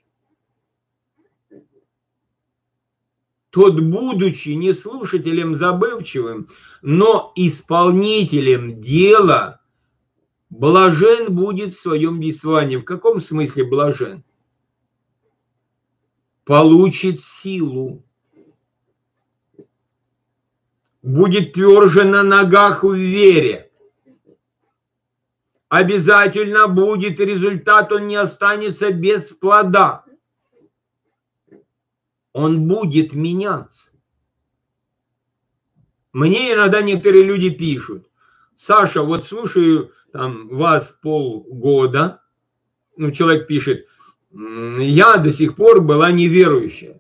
Тот, будучи не слушателем забывчивым, но исполнителем дела, блажен будет в своем действовании. В каком смысле блажен? Получит силу. Будет тверже на ногах в вере. Обязательно будет результат, он не останется без плода. Он будет меняться. Мне иногда некоторые люди пишут: Саша, вот слушаю там вас полгода, человек пишет, я до сих пор была неверующая.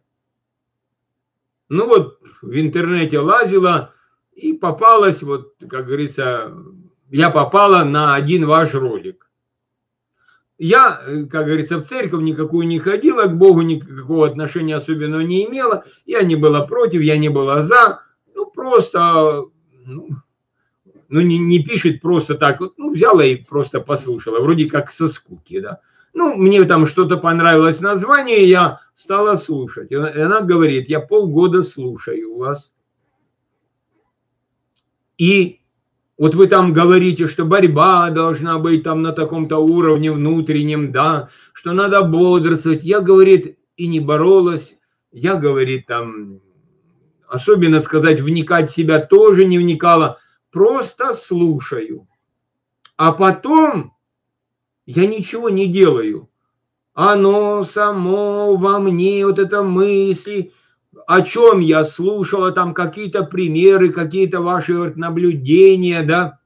Вот в интернете лазила и попалась, вот, как говорится, я попала на один ваш ролик. Я, как говорится, в церковь никакую не ходила, к Богу никакого отношения особенного не имела, я не была против, я не была за, просто, Ну, не пишет просто так, ну, взяла и просто послушала, вроде как со скуки, да. Ну, мне там что-то понравилось название, я стала слушать. И она говорит, я полгода слушаю вас. И вот вы там говорите, что борьба должна быть там на таком-то уровне внутреннем, да, что надо бодрствовать. Я, говорит, и не боролась. Я, говорит, там, особенно сказать, вникать в себя тоже не вникала. Просто слушаю. А потом я ничего не делаю. Оно само во мне, вот это мысли, о чем я слушала, там какие-то примеры, какие-то ваши наблюдения, да.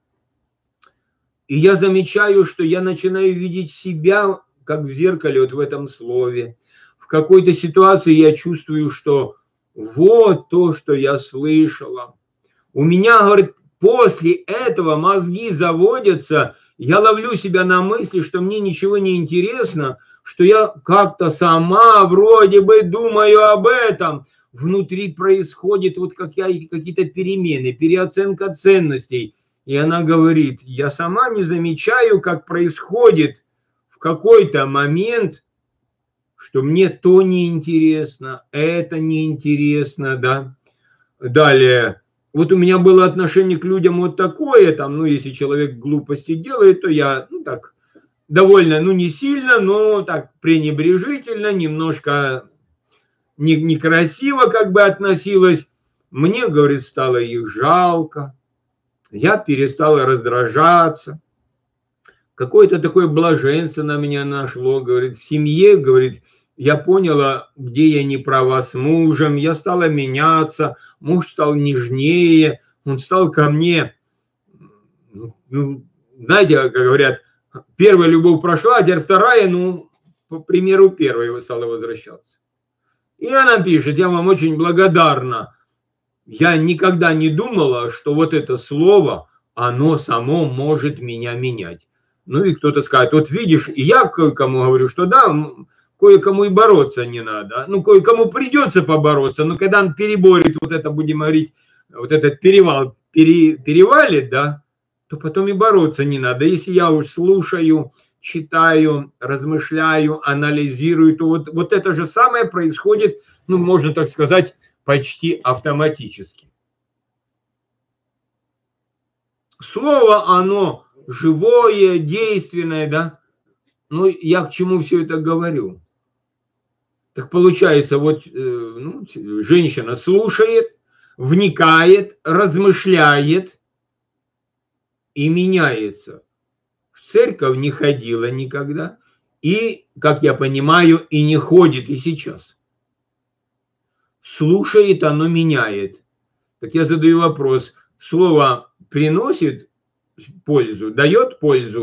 И я замечаю, что я начинаю видеть себя, как в зеркале, вот в этом слове. В какой-то ситуации я чувствую, что вот то, что я слышала. У меня, говорит, после этого мозги заводятся, я ловлю себя на мысли, что мне ничего не интересно, что я как-то сама вроде бы думаю об этом. Внутри происходит вот какие-то перемены, переоценка ценностей. И она говорит, я сама не замечаю, как происходит в какой-то момент, что мне то неинтересно, это неинтересно, да. Далее, вот у меня было отношение к людям вот такое, там, ну, если человек глупости делает, то я, ну, так, довольно, ну, не сильно, но так пренебрежительно, немножко некрасиво как бы относилась. Мне, говорит, стало их жалко. Я перестала раздражаться. Какое-то такое блаженство на меня нашло, говорит, в семье, говорит, я поняла, где я не права с мужем, я стала меняться, муж стал нежнее, он стал ко мне, ну, знаете, как говорят, первая любовь прошла, а теперь вторая, ну, по примеру первой стала возвращаться. И она пишет, я вам очень благодарна. Я никогда не думала, что вот это слово, оно само может меня менять. Ну и кто-то скажет, вот видишь, и я кое-кому говорю, что да, кое-кому и бороться не надо. Ну, кое-кому придется побороться, но когда он переборет, вот это, будем говорить, вот этот перевал перевалит, да, то потом и бороться не надо. Если я уж слушаю, читаю, размышляю, анализирую, то вот это же самое происходит, ну, можно так сказать, почти автоматически. Слово, оно живое, действенное, да? Ну, я к чему все это говорю? Так получается, вот ну, женщина слушает, вникает, размышляет и меняется. В церковь не ходила никогда и, как я понимаю, и не ходит и сейчас. Слушает, оно меняет. Так я задаю вопрос, слово приносит пользу, дает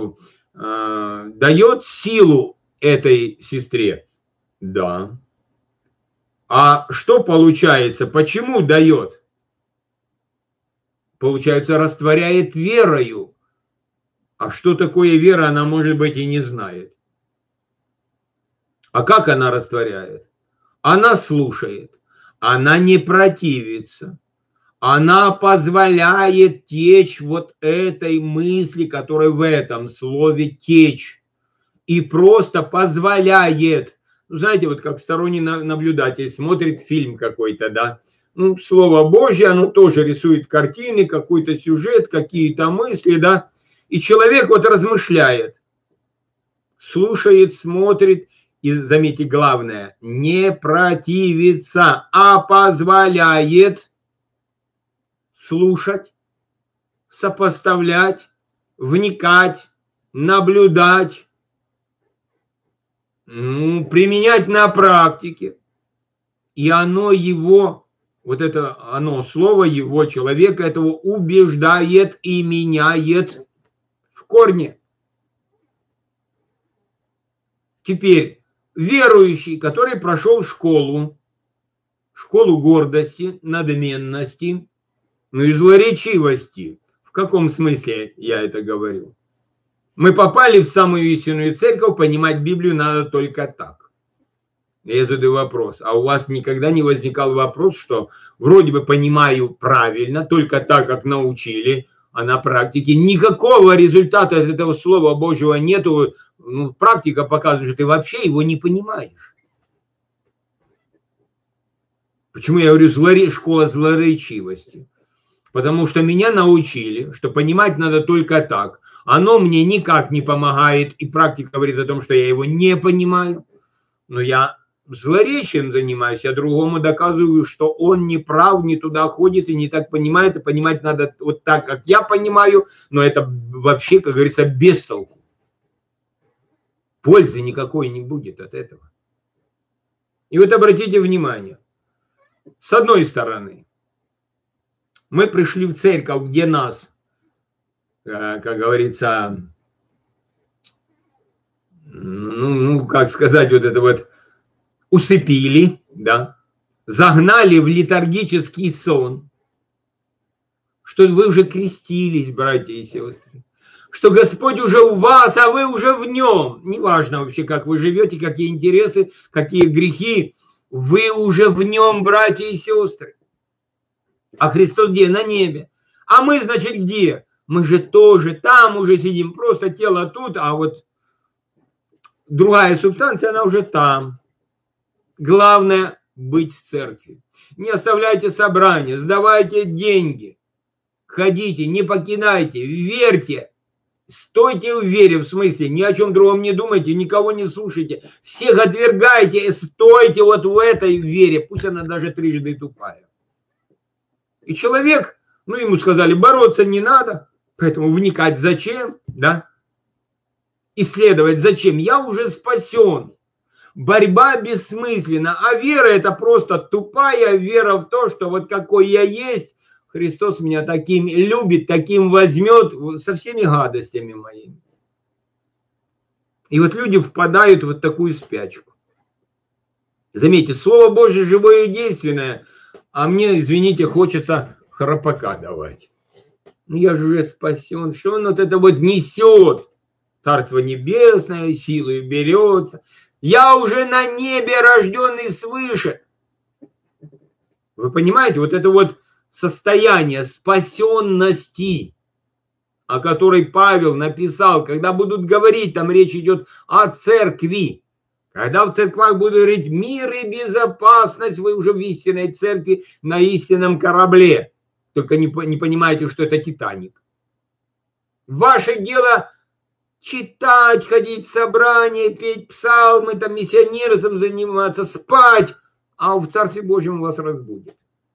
силу этой сестре? Да. А что получается? Почему дает? Получается, растворяет верою. А что такое вера, она, может быть, и не знает. А как она растворяет? Она слушает, она не противится. Она позволяет течь вот этой мысли, которая в этом слове течь. И просто позволяет. Ну, знаете, вот как сторонний наблюдатель смотрит фильм какой-то, да. Ну, Слово Божье, оно тоже рисует картины, какой-то сюжет, какие-то мысли, да. И человек вот размышляет, слушает, смотрит. И заметьте, главное, не противится, а позволяет слушать, сопоставлять, вникать, наблюдать, применять на практике. И оно его, вот это оно, слово его, человека этого убеждает и меняет в корне. Теперь верующий, который прошел школу гордости, надменности, ну и злоречивости. В каком смысле я это говорю? Мы попали в самую истинную церковь, понимать Библию надо только так. Я задаю вопрос, а у вас никогда не возникал вопрос, что вроде бы понимаю правильно, только так, как научили, а на практике никакого результата от этого Слова Божьего нету. Ну, практика показывает, что ты вообще его не понимаешь. Почему я говорю школа злоречивости? Потому что меня научили, что понимать надо только так. Оно мне никак не помогает, и практика говорит о том, что я его не понимаю. Но я злоречием занимаюсь, я другому доказываю, что он не прав, не туда ходит и не так понимает, и понимать надо вот так, как я понимаю, но это вообще, как говорится, без толку. Пользы никакой не будет от этого. И вот обратите внимание, с одной стороны, мы пришли в церковь, где нас, как говорится, как сказать, вот это вот, усыпили, да, загнали в летаргический сон, что вы уже крестились, братья и сестры, что Господь уже у вас, а вы уже в нем. Неважно вообще, как вы живете, какие интересы, какие грехи, вы уже в нем, братья и сестры. А Христос где? На небе. А мы, значит, где? Мы же тоже там уже сидим, просто тело тут, а вот другая субстанция, она уже там. Главное быть в церкви. Не оставляйте собрания, сдавайте деньги, ходите, не покидайте, верьте, стойте в вере, в смысле, ни о чем другом не думайте, никого не слушайте, всех отвергайте, стойте вот в этой вере, пусть она даже трижды тупая. И человек, ну ему сказали, бороться не надо, поэтому вникать зачем, да? Исследовать зачем, я уже спасен. Борьба бессмысленна, а вера это просто тупая вера в то, что вот какой я есть, Христос меня таким любит, таким возьмет со всеми гадостями моими. И вот люди впадают в вот такую спячку. Заметьте, Слово Божье живое и действенное, а мне, извините, хочется храпака давать. Ну я же уже спасен, что он вот это вот несет? Царство небесное, силой берется. Я уже на небе, рожденный свыше. Вы понимаете, вот это вот состояние спасенности, о которой Павел написал, когда будут говорить, там речь идет о церкви. Когда в церквах будут говорить мир и безопасность, вы уже в истинной церкви на истинном корабле. Только не понимаете, что это Титаник. Ваше дело читать, ходить в собрания, петь псалмы, там миссионерством заниматься, спать, а в Царстве Божьем вас разбудит.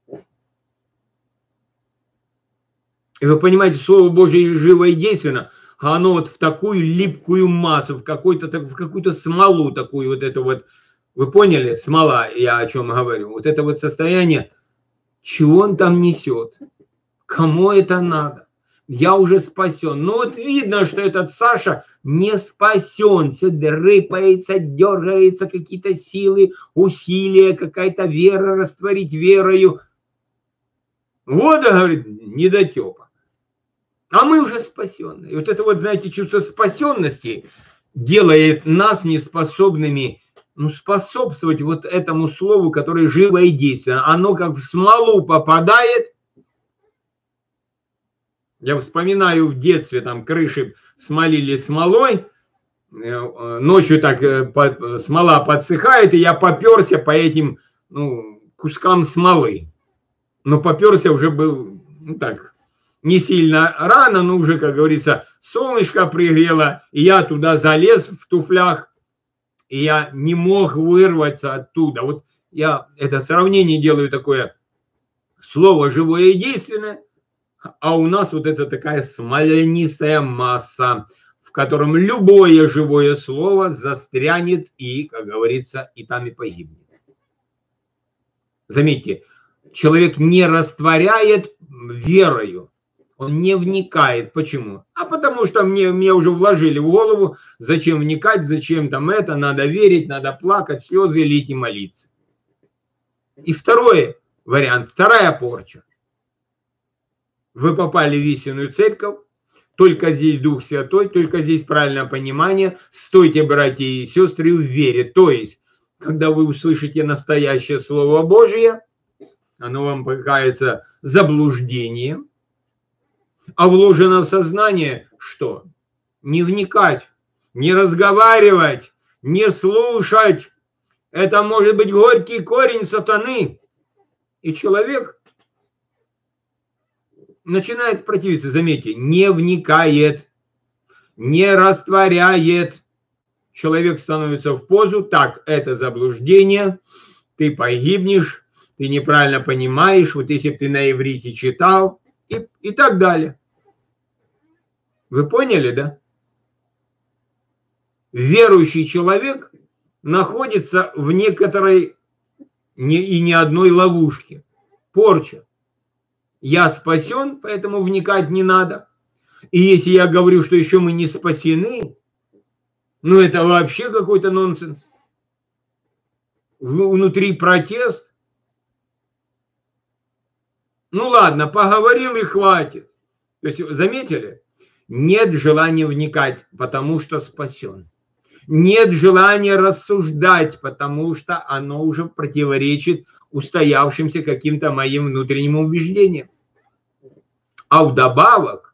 И вы понимаете, Слово Божье живо и действенно, а оно вот в такую липкую массу, в какую-то смолу такую вот эту вот, вы поняли, смола, я о чем говорю, вот это вот состояние, чего он там несет, кому это надо. Я уже спасен. Ну вот видно, что этот Саша не спасен. Все рыпается, дергается, какие-то силы, усилия, какая-то вера растворить верою. Вот, говорит, недотепа. А мы уже спасены. И вот это вот, знаете, чувство спасенности делает нас неспособными, способствовать вот этому слову, которое живо и действенно. Оно как в смолу попадает. Я вспоминаю в детстве, там крыши смолили смолой, ночью так смола подсыхает, и я поперся по этим кускам смолы. Но поперся уже был, так, не сильно рано, но уже, как говорится, солнышко пригрело, и я туда залез в туфлях, и я не мог вырваться оттуда. Вот я это сравнение делаю такое, слово живое и действенное, а у нас вот это такая смоленистая масса, в котором любое живое слово застрянет и, как говорится, и там и погибнет. Заметьте, человек не растворяет верою, он не вникает. Почему? А потому что мне уже вложили в голову, зачем вникать, зачем там это, надо верить, надо плакать, слезы лить и молиться. И второй вариант, вторая порча. Вы попали в истинную церковь, только здесь Дух Святой, только здесь правильное понимание. Стойте, братья и сестры, в вере. То есть, когда вы услышите настоящее Слово Божие, оно вам покажется заблуждением. А вложено в сознание что? Не вникать, не разговаривать, не слушать. Это может быть горький корень сатаны. И человек начинает противиться, заметьте, не вникает, не растворяет. Человек становится в позу, так, это заблуждение, ты погибнешь, ты неправильно понимаешь, вот если бы ты на иврите читал, и так далее. Вы поняли, да? Верующий человек находится в некоторой и не одной ловушке. Порча. Я спасен, поэтому вникать не надо. И если я говорю, что еще мы не спасены, ну это вообще какой-то нонсенс. Внутри протест. Ну ладно, поговорил и хватит. То есть, заметили? Нет желания вникать, потому что спасен. Нет желания рассуждать, потому что оно уже противоречит устоявшимся каким-то моим внутренним убеждениям. А вдобавок,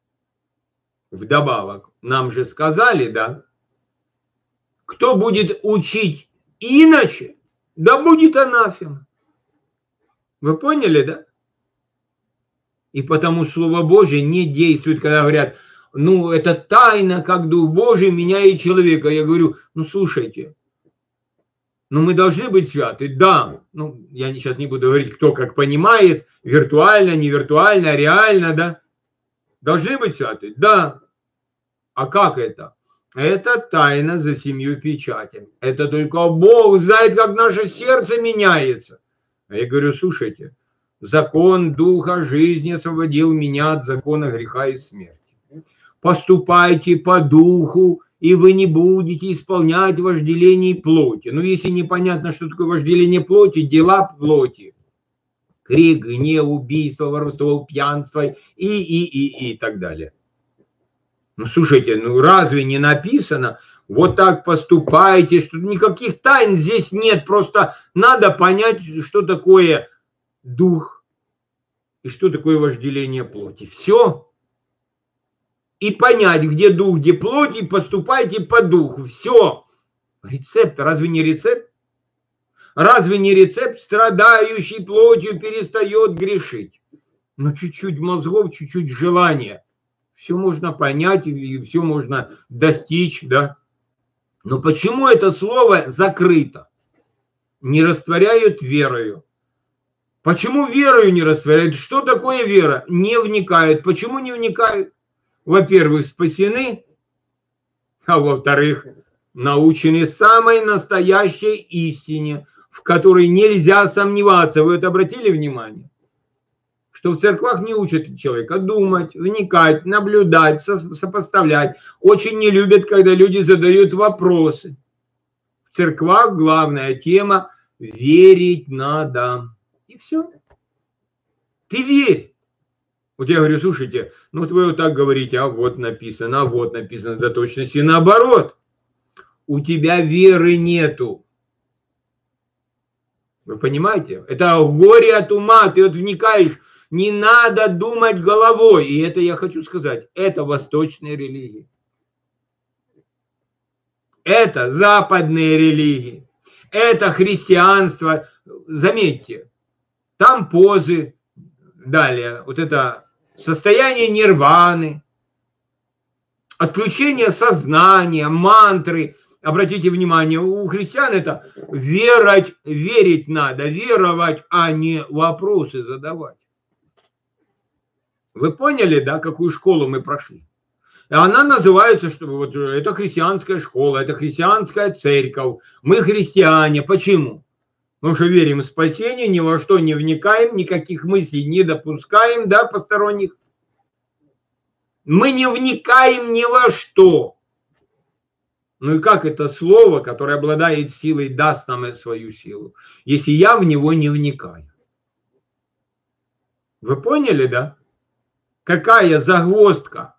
нам же сказали, да, кто будет учить иначе, да будет анафема. Вы поняли, да? И потому Слово Божие не действует, когда говорят, ну, это тайна, как Дух Божий меняет человека. Я говорю, ну, слушайте, ну, мы должны быть святы, да. Ну, я сейчас не буду говорить, кто как понимает, виртуально, не виртуально, реально, да. Должны быть святы, да. А как это? Это тайна за 7 печатями. Это только Бог знает, как наше сердце меняется. А я говорю, слушайте, закон Духа жизни освободил меня от закона греха и смерти. Поступайте по Духу, и вы не будете исполнять вожделение плоти. Ну, если непонятно, что такое вожделение плоти, дела плоти. Крик, гнев, убийство, воровство, пьянство и так далее. Ну, слушайте, ну разве не написано, вот так поступайте, что никаких тайн здесь нет, просто надо понять, что такое дух и что такое вожделение плоти. Все. И понять, где дух, где плоть, и поступайте по духу. Все. Рецепт, разве не рецепт? Разве не рецепт? Страдающий плотью перестает грешить. Ну, чуть-чуть мозгов, чуть-чуть желания. Все можно понять, и все можно достичь, да. Но почему это слово закрыто? Не растворяют верою. Почему верою не растворяют? Что такое вера? Не вникают. Почему не вникают? Во-первых, спасены, а во-вторых, научены самой настоящей истине, в которой нельзя сомневаться. Вы это обратили внимание? Что в церквах не учат человека думать, вникать, наблюдать, сопоставлять. Очень не любят, когда люди задают вопросы. В церквах главная тема – верить надо. И все. Ты верь. Вот я говорю, слушайте, ну вот вы вот так говорите, а вот написано, до точности наоборот. У тебя веры нету. Вы понимаете? Это горе от ума, ты вот вникаешь. Не надо думать головой. И это я хочу сказать, это восточные религии. Это западные религии. Это христианство. Заметьте, там позы. Далее, вот это состояние нирваны, отключение сознания, мантры. Обратите внимание, у христиан это верить надо, веровать, а не вопросы задавать. Вы поняли, да, какую школу мы прошли? И она называется, что вот это христианская школа, это христианская церковь. Мы христиане. Почему? Потому что верим в спасение, ни во что не вникаем, никаких мыслей не допускаем, да, посторонних. Мы не вникаем ни во что. Ну и как это слово, которое обладает силой, даст нам свою силу, если я в него не вникаю? Вы поняли, да? Какая загвоздка?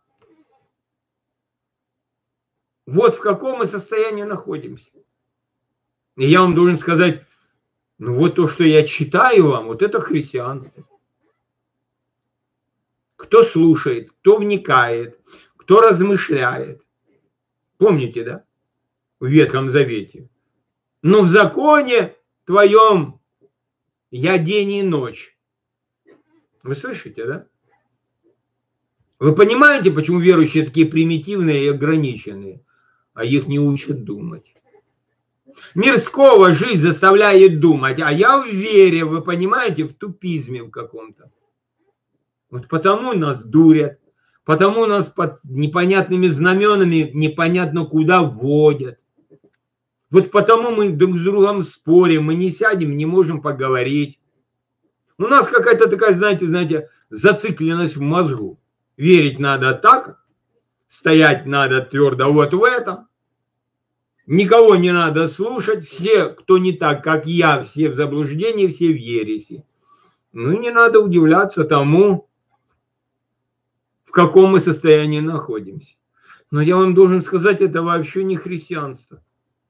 Вот в каком мы состоянии находимся. И я вам должен сказать, ну вот то, что я читаю вам, вот это христианство. кто слушает, кто вникает, кто размышляет. Помните, да? В Ветхом Завете. Но в законе твоем я день и ночь. Вы слышите, да? Вы понимаете, почему верующие такие примитивные и ограниченные, а их не учат думать? Мирского жизнь заставляет думать, а я в вере, вы понимаете, в тупизме в каком-то. Вот потому нас дурят, потому нас под непонятными знаменами непонятно куда вводят. Вот потому мы друг с другом спорим, мы не сядем, не можем поговорить. У нас какая-то такая, знаете, зацикленность в мозгу. Верить надо так, стоять надо твердо вот в этом. Никого не надо слушать, все, кто не так, как я, все в заблуждении, все в ереси. Ну, не надо удивляться тому, в каком мы состоянии находимся. Но я вам должен сказать, это вообще не христианство.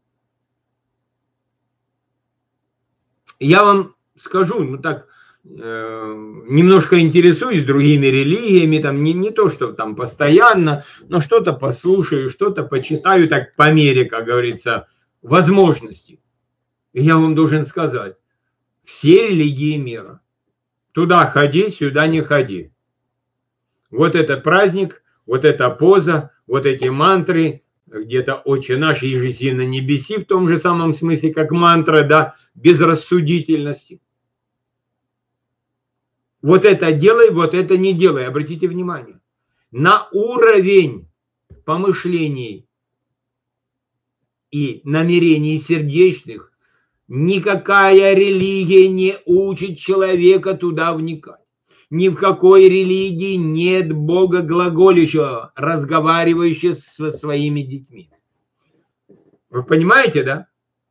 Я вам скажу, ну так, немножко интересуюсь другими религиями, там не то, что там постоянно, но что-то послушаю, что-то почитаю, так по мере, как говорится, возможности. И я вам должен сказать, все религии мира, туда ходи, сюда не ходи. Вот этот праздник, вот эта поза, вот эти мантры, где-то «Отче наш, иже си на небеси», в том же самом смысле, как мантра, да, безрассудительности. Вот это делай, вот это не делай. Обратите внимание. На уровень помышлений и намерений сердечных никакая религия не учит человека туда вникать. Ни в какой религии нет Бога глаголящего, разговаривающего со своими детьми. Вы понимаете, да?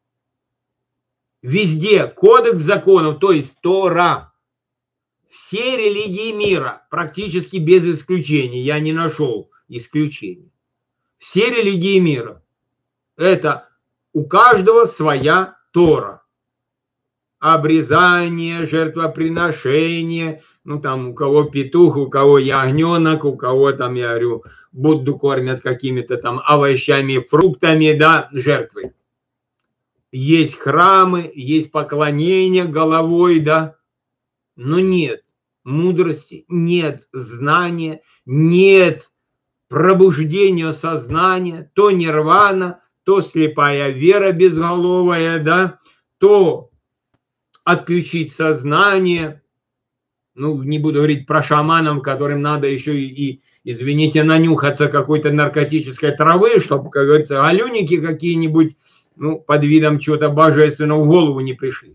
Везде кодекс законов, то есть Тора. Все религии мира, практически без исключения, я не нашел исключений. Все религии мира, это у каждого своя Тора. Обрезание, жертвоприношение, ну там у кого петух, у кого ягненок, у кого там, я говорю, Будду кормят какими-то там овощами, фруктами, да, жертвы. Есть храмы, есть поклонение головой, да, но нет мудрости, нет знания, нет пробуждения сознания, то нирвана, то слепая вера безголовая, да, то отключить сознание. Ну, не буду говорить про шаманов, которым надо еще и извините, нанюхаться какой-то наркотической травы, чтобы, как говорится, галюники какие-нибудь, ну, под видом чего-то божественного в голову не пришли.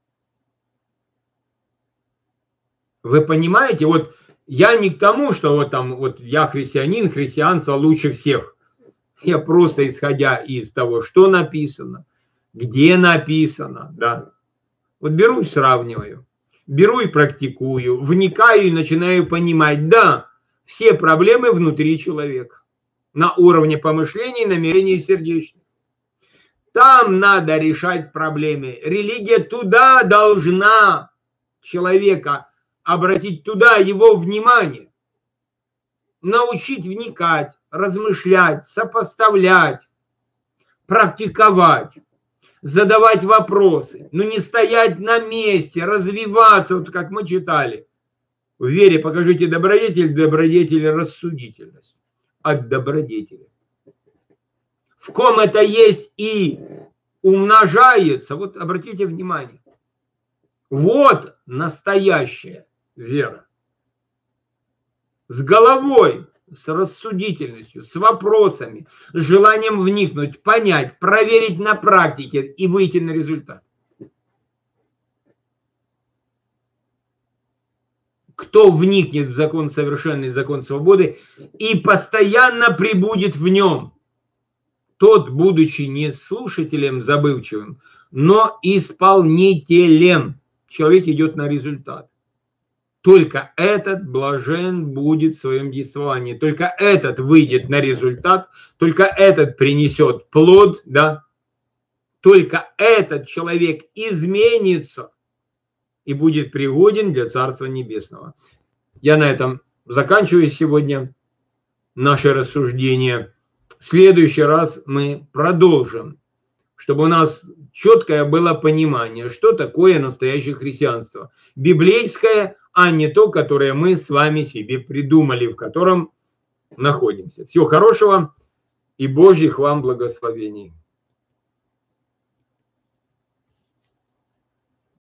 Вы понимаете, вот я не к тому, что вот там, вот я христианин, христианство лучше всех. Я просто исходя из того, что написано, где написано, да. Вот беру и сравниваю, беру и практикую, вникаю и начинаю понимать, да, все проблемы внутри человека, на уровне помышлений, намерений сердечных. Там надо решать проблемы. Религия туда должна человека обратить туда его внимание, научить вникать, размышлять, сопоставлять, практиковать, задавать вопросы, но не стоять на месте, развиваться, вот как мы читали. В вере покажите добродетель, добродетель рассудительность от добродетели. В ком это есть и умножается, вот обратите внимание, вот настоящая вера. С головой, с рассудительностью, с вопросами, с желанием вникнуть, понять, проверить на практике и выйти на результат. Кто вникнет в закон совершенный, закон свободы и постоянно пребудет в нем, тот, будучи не слушателем забывчивым, но исполнителем, человек идет на результат. Только этот блажен будет в своем действовании, только этот выйдет на результат, только этот принесет плод, да, только этот человек изменится и будет пригоден для Царства Небесного. Я на этом заканчиваю сегодня наше рассуждение. В следующий раз мы продолжим, чтобы у нас четкое было понимание, что такое настоящее христианство. Библейское, а не то, которое мы с вами себе придумали, в котором находимся. Всего хорошего и Божьих вам благословений.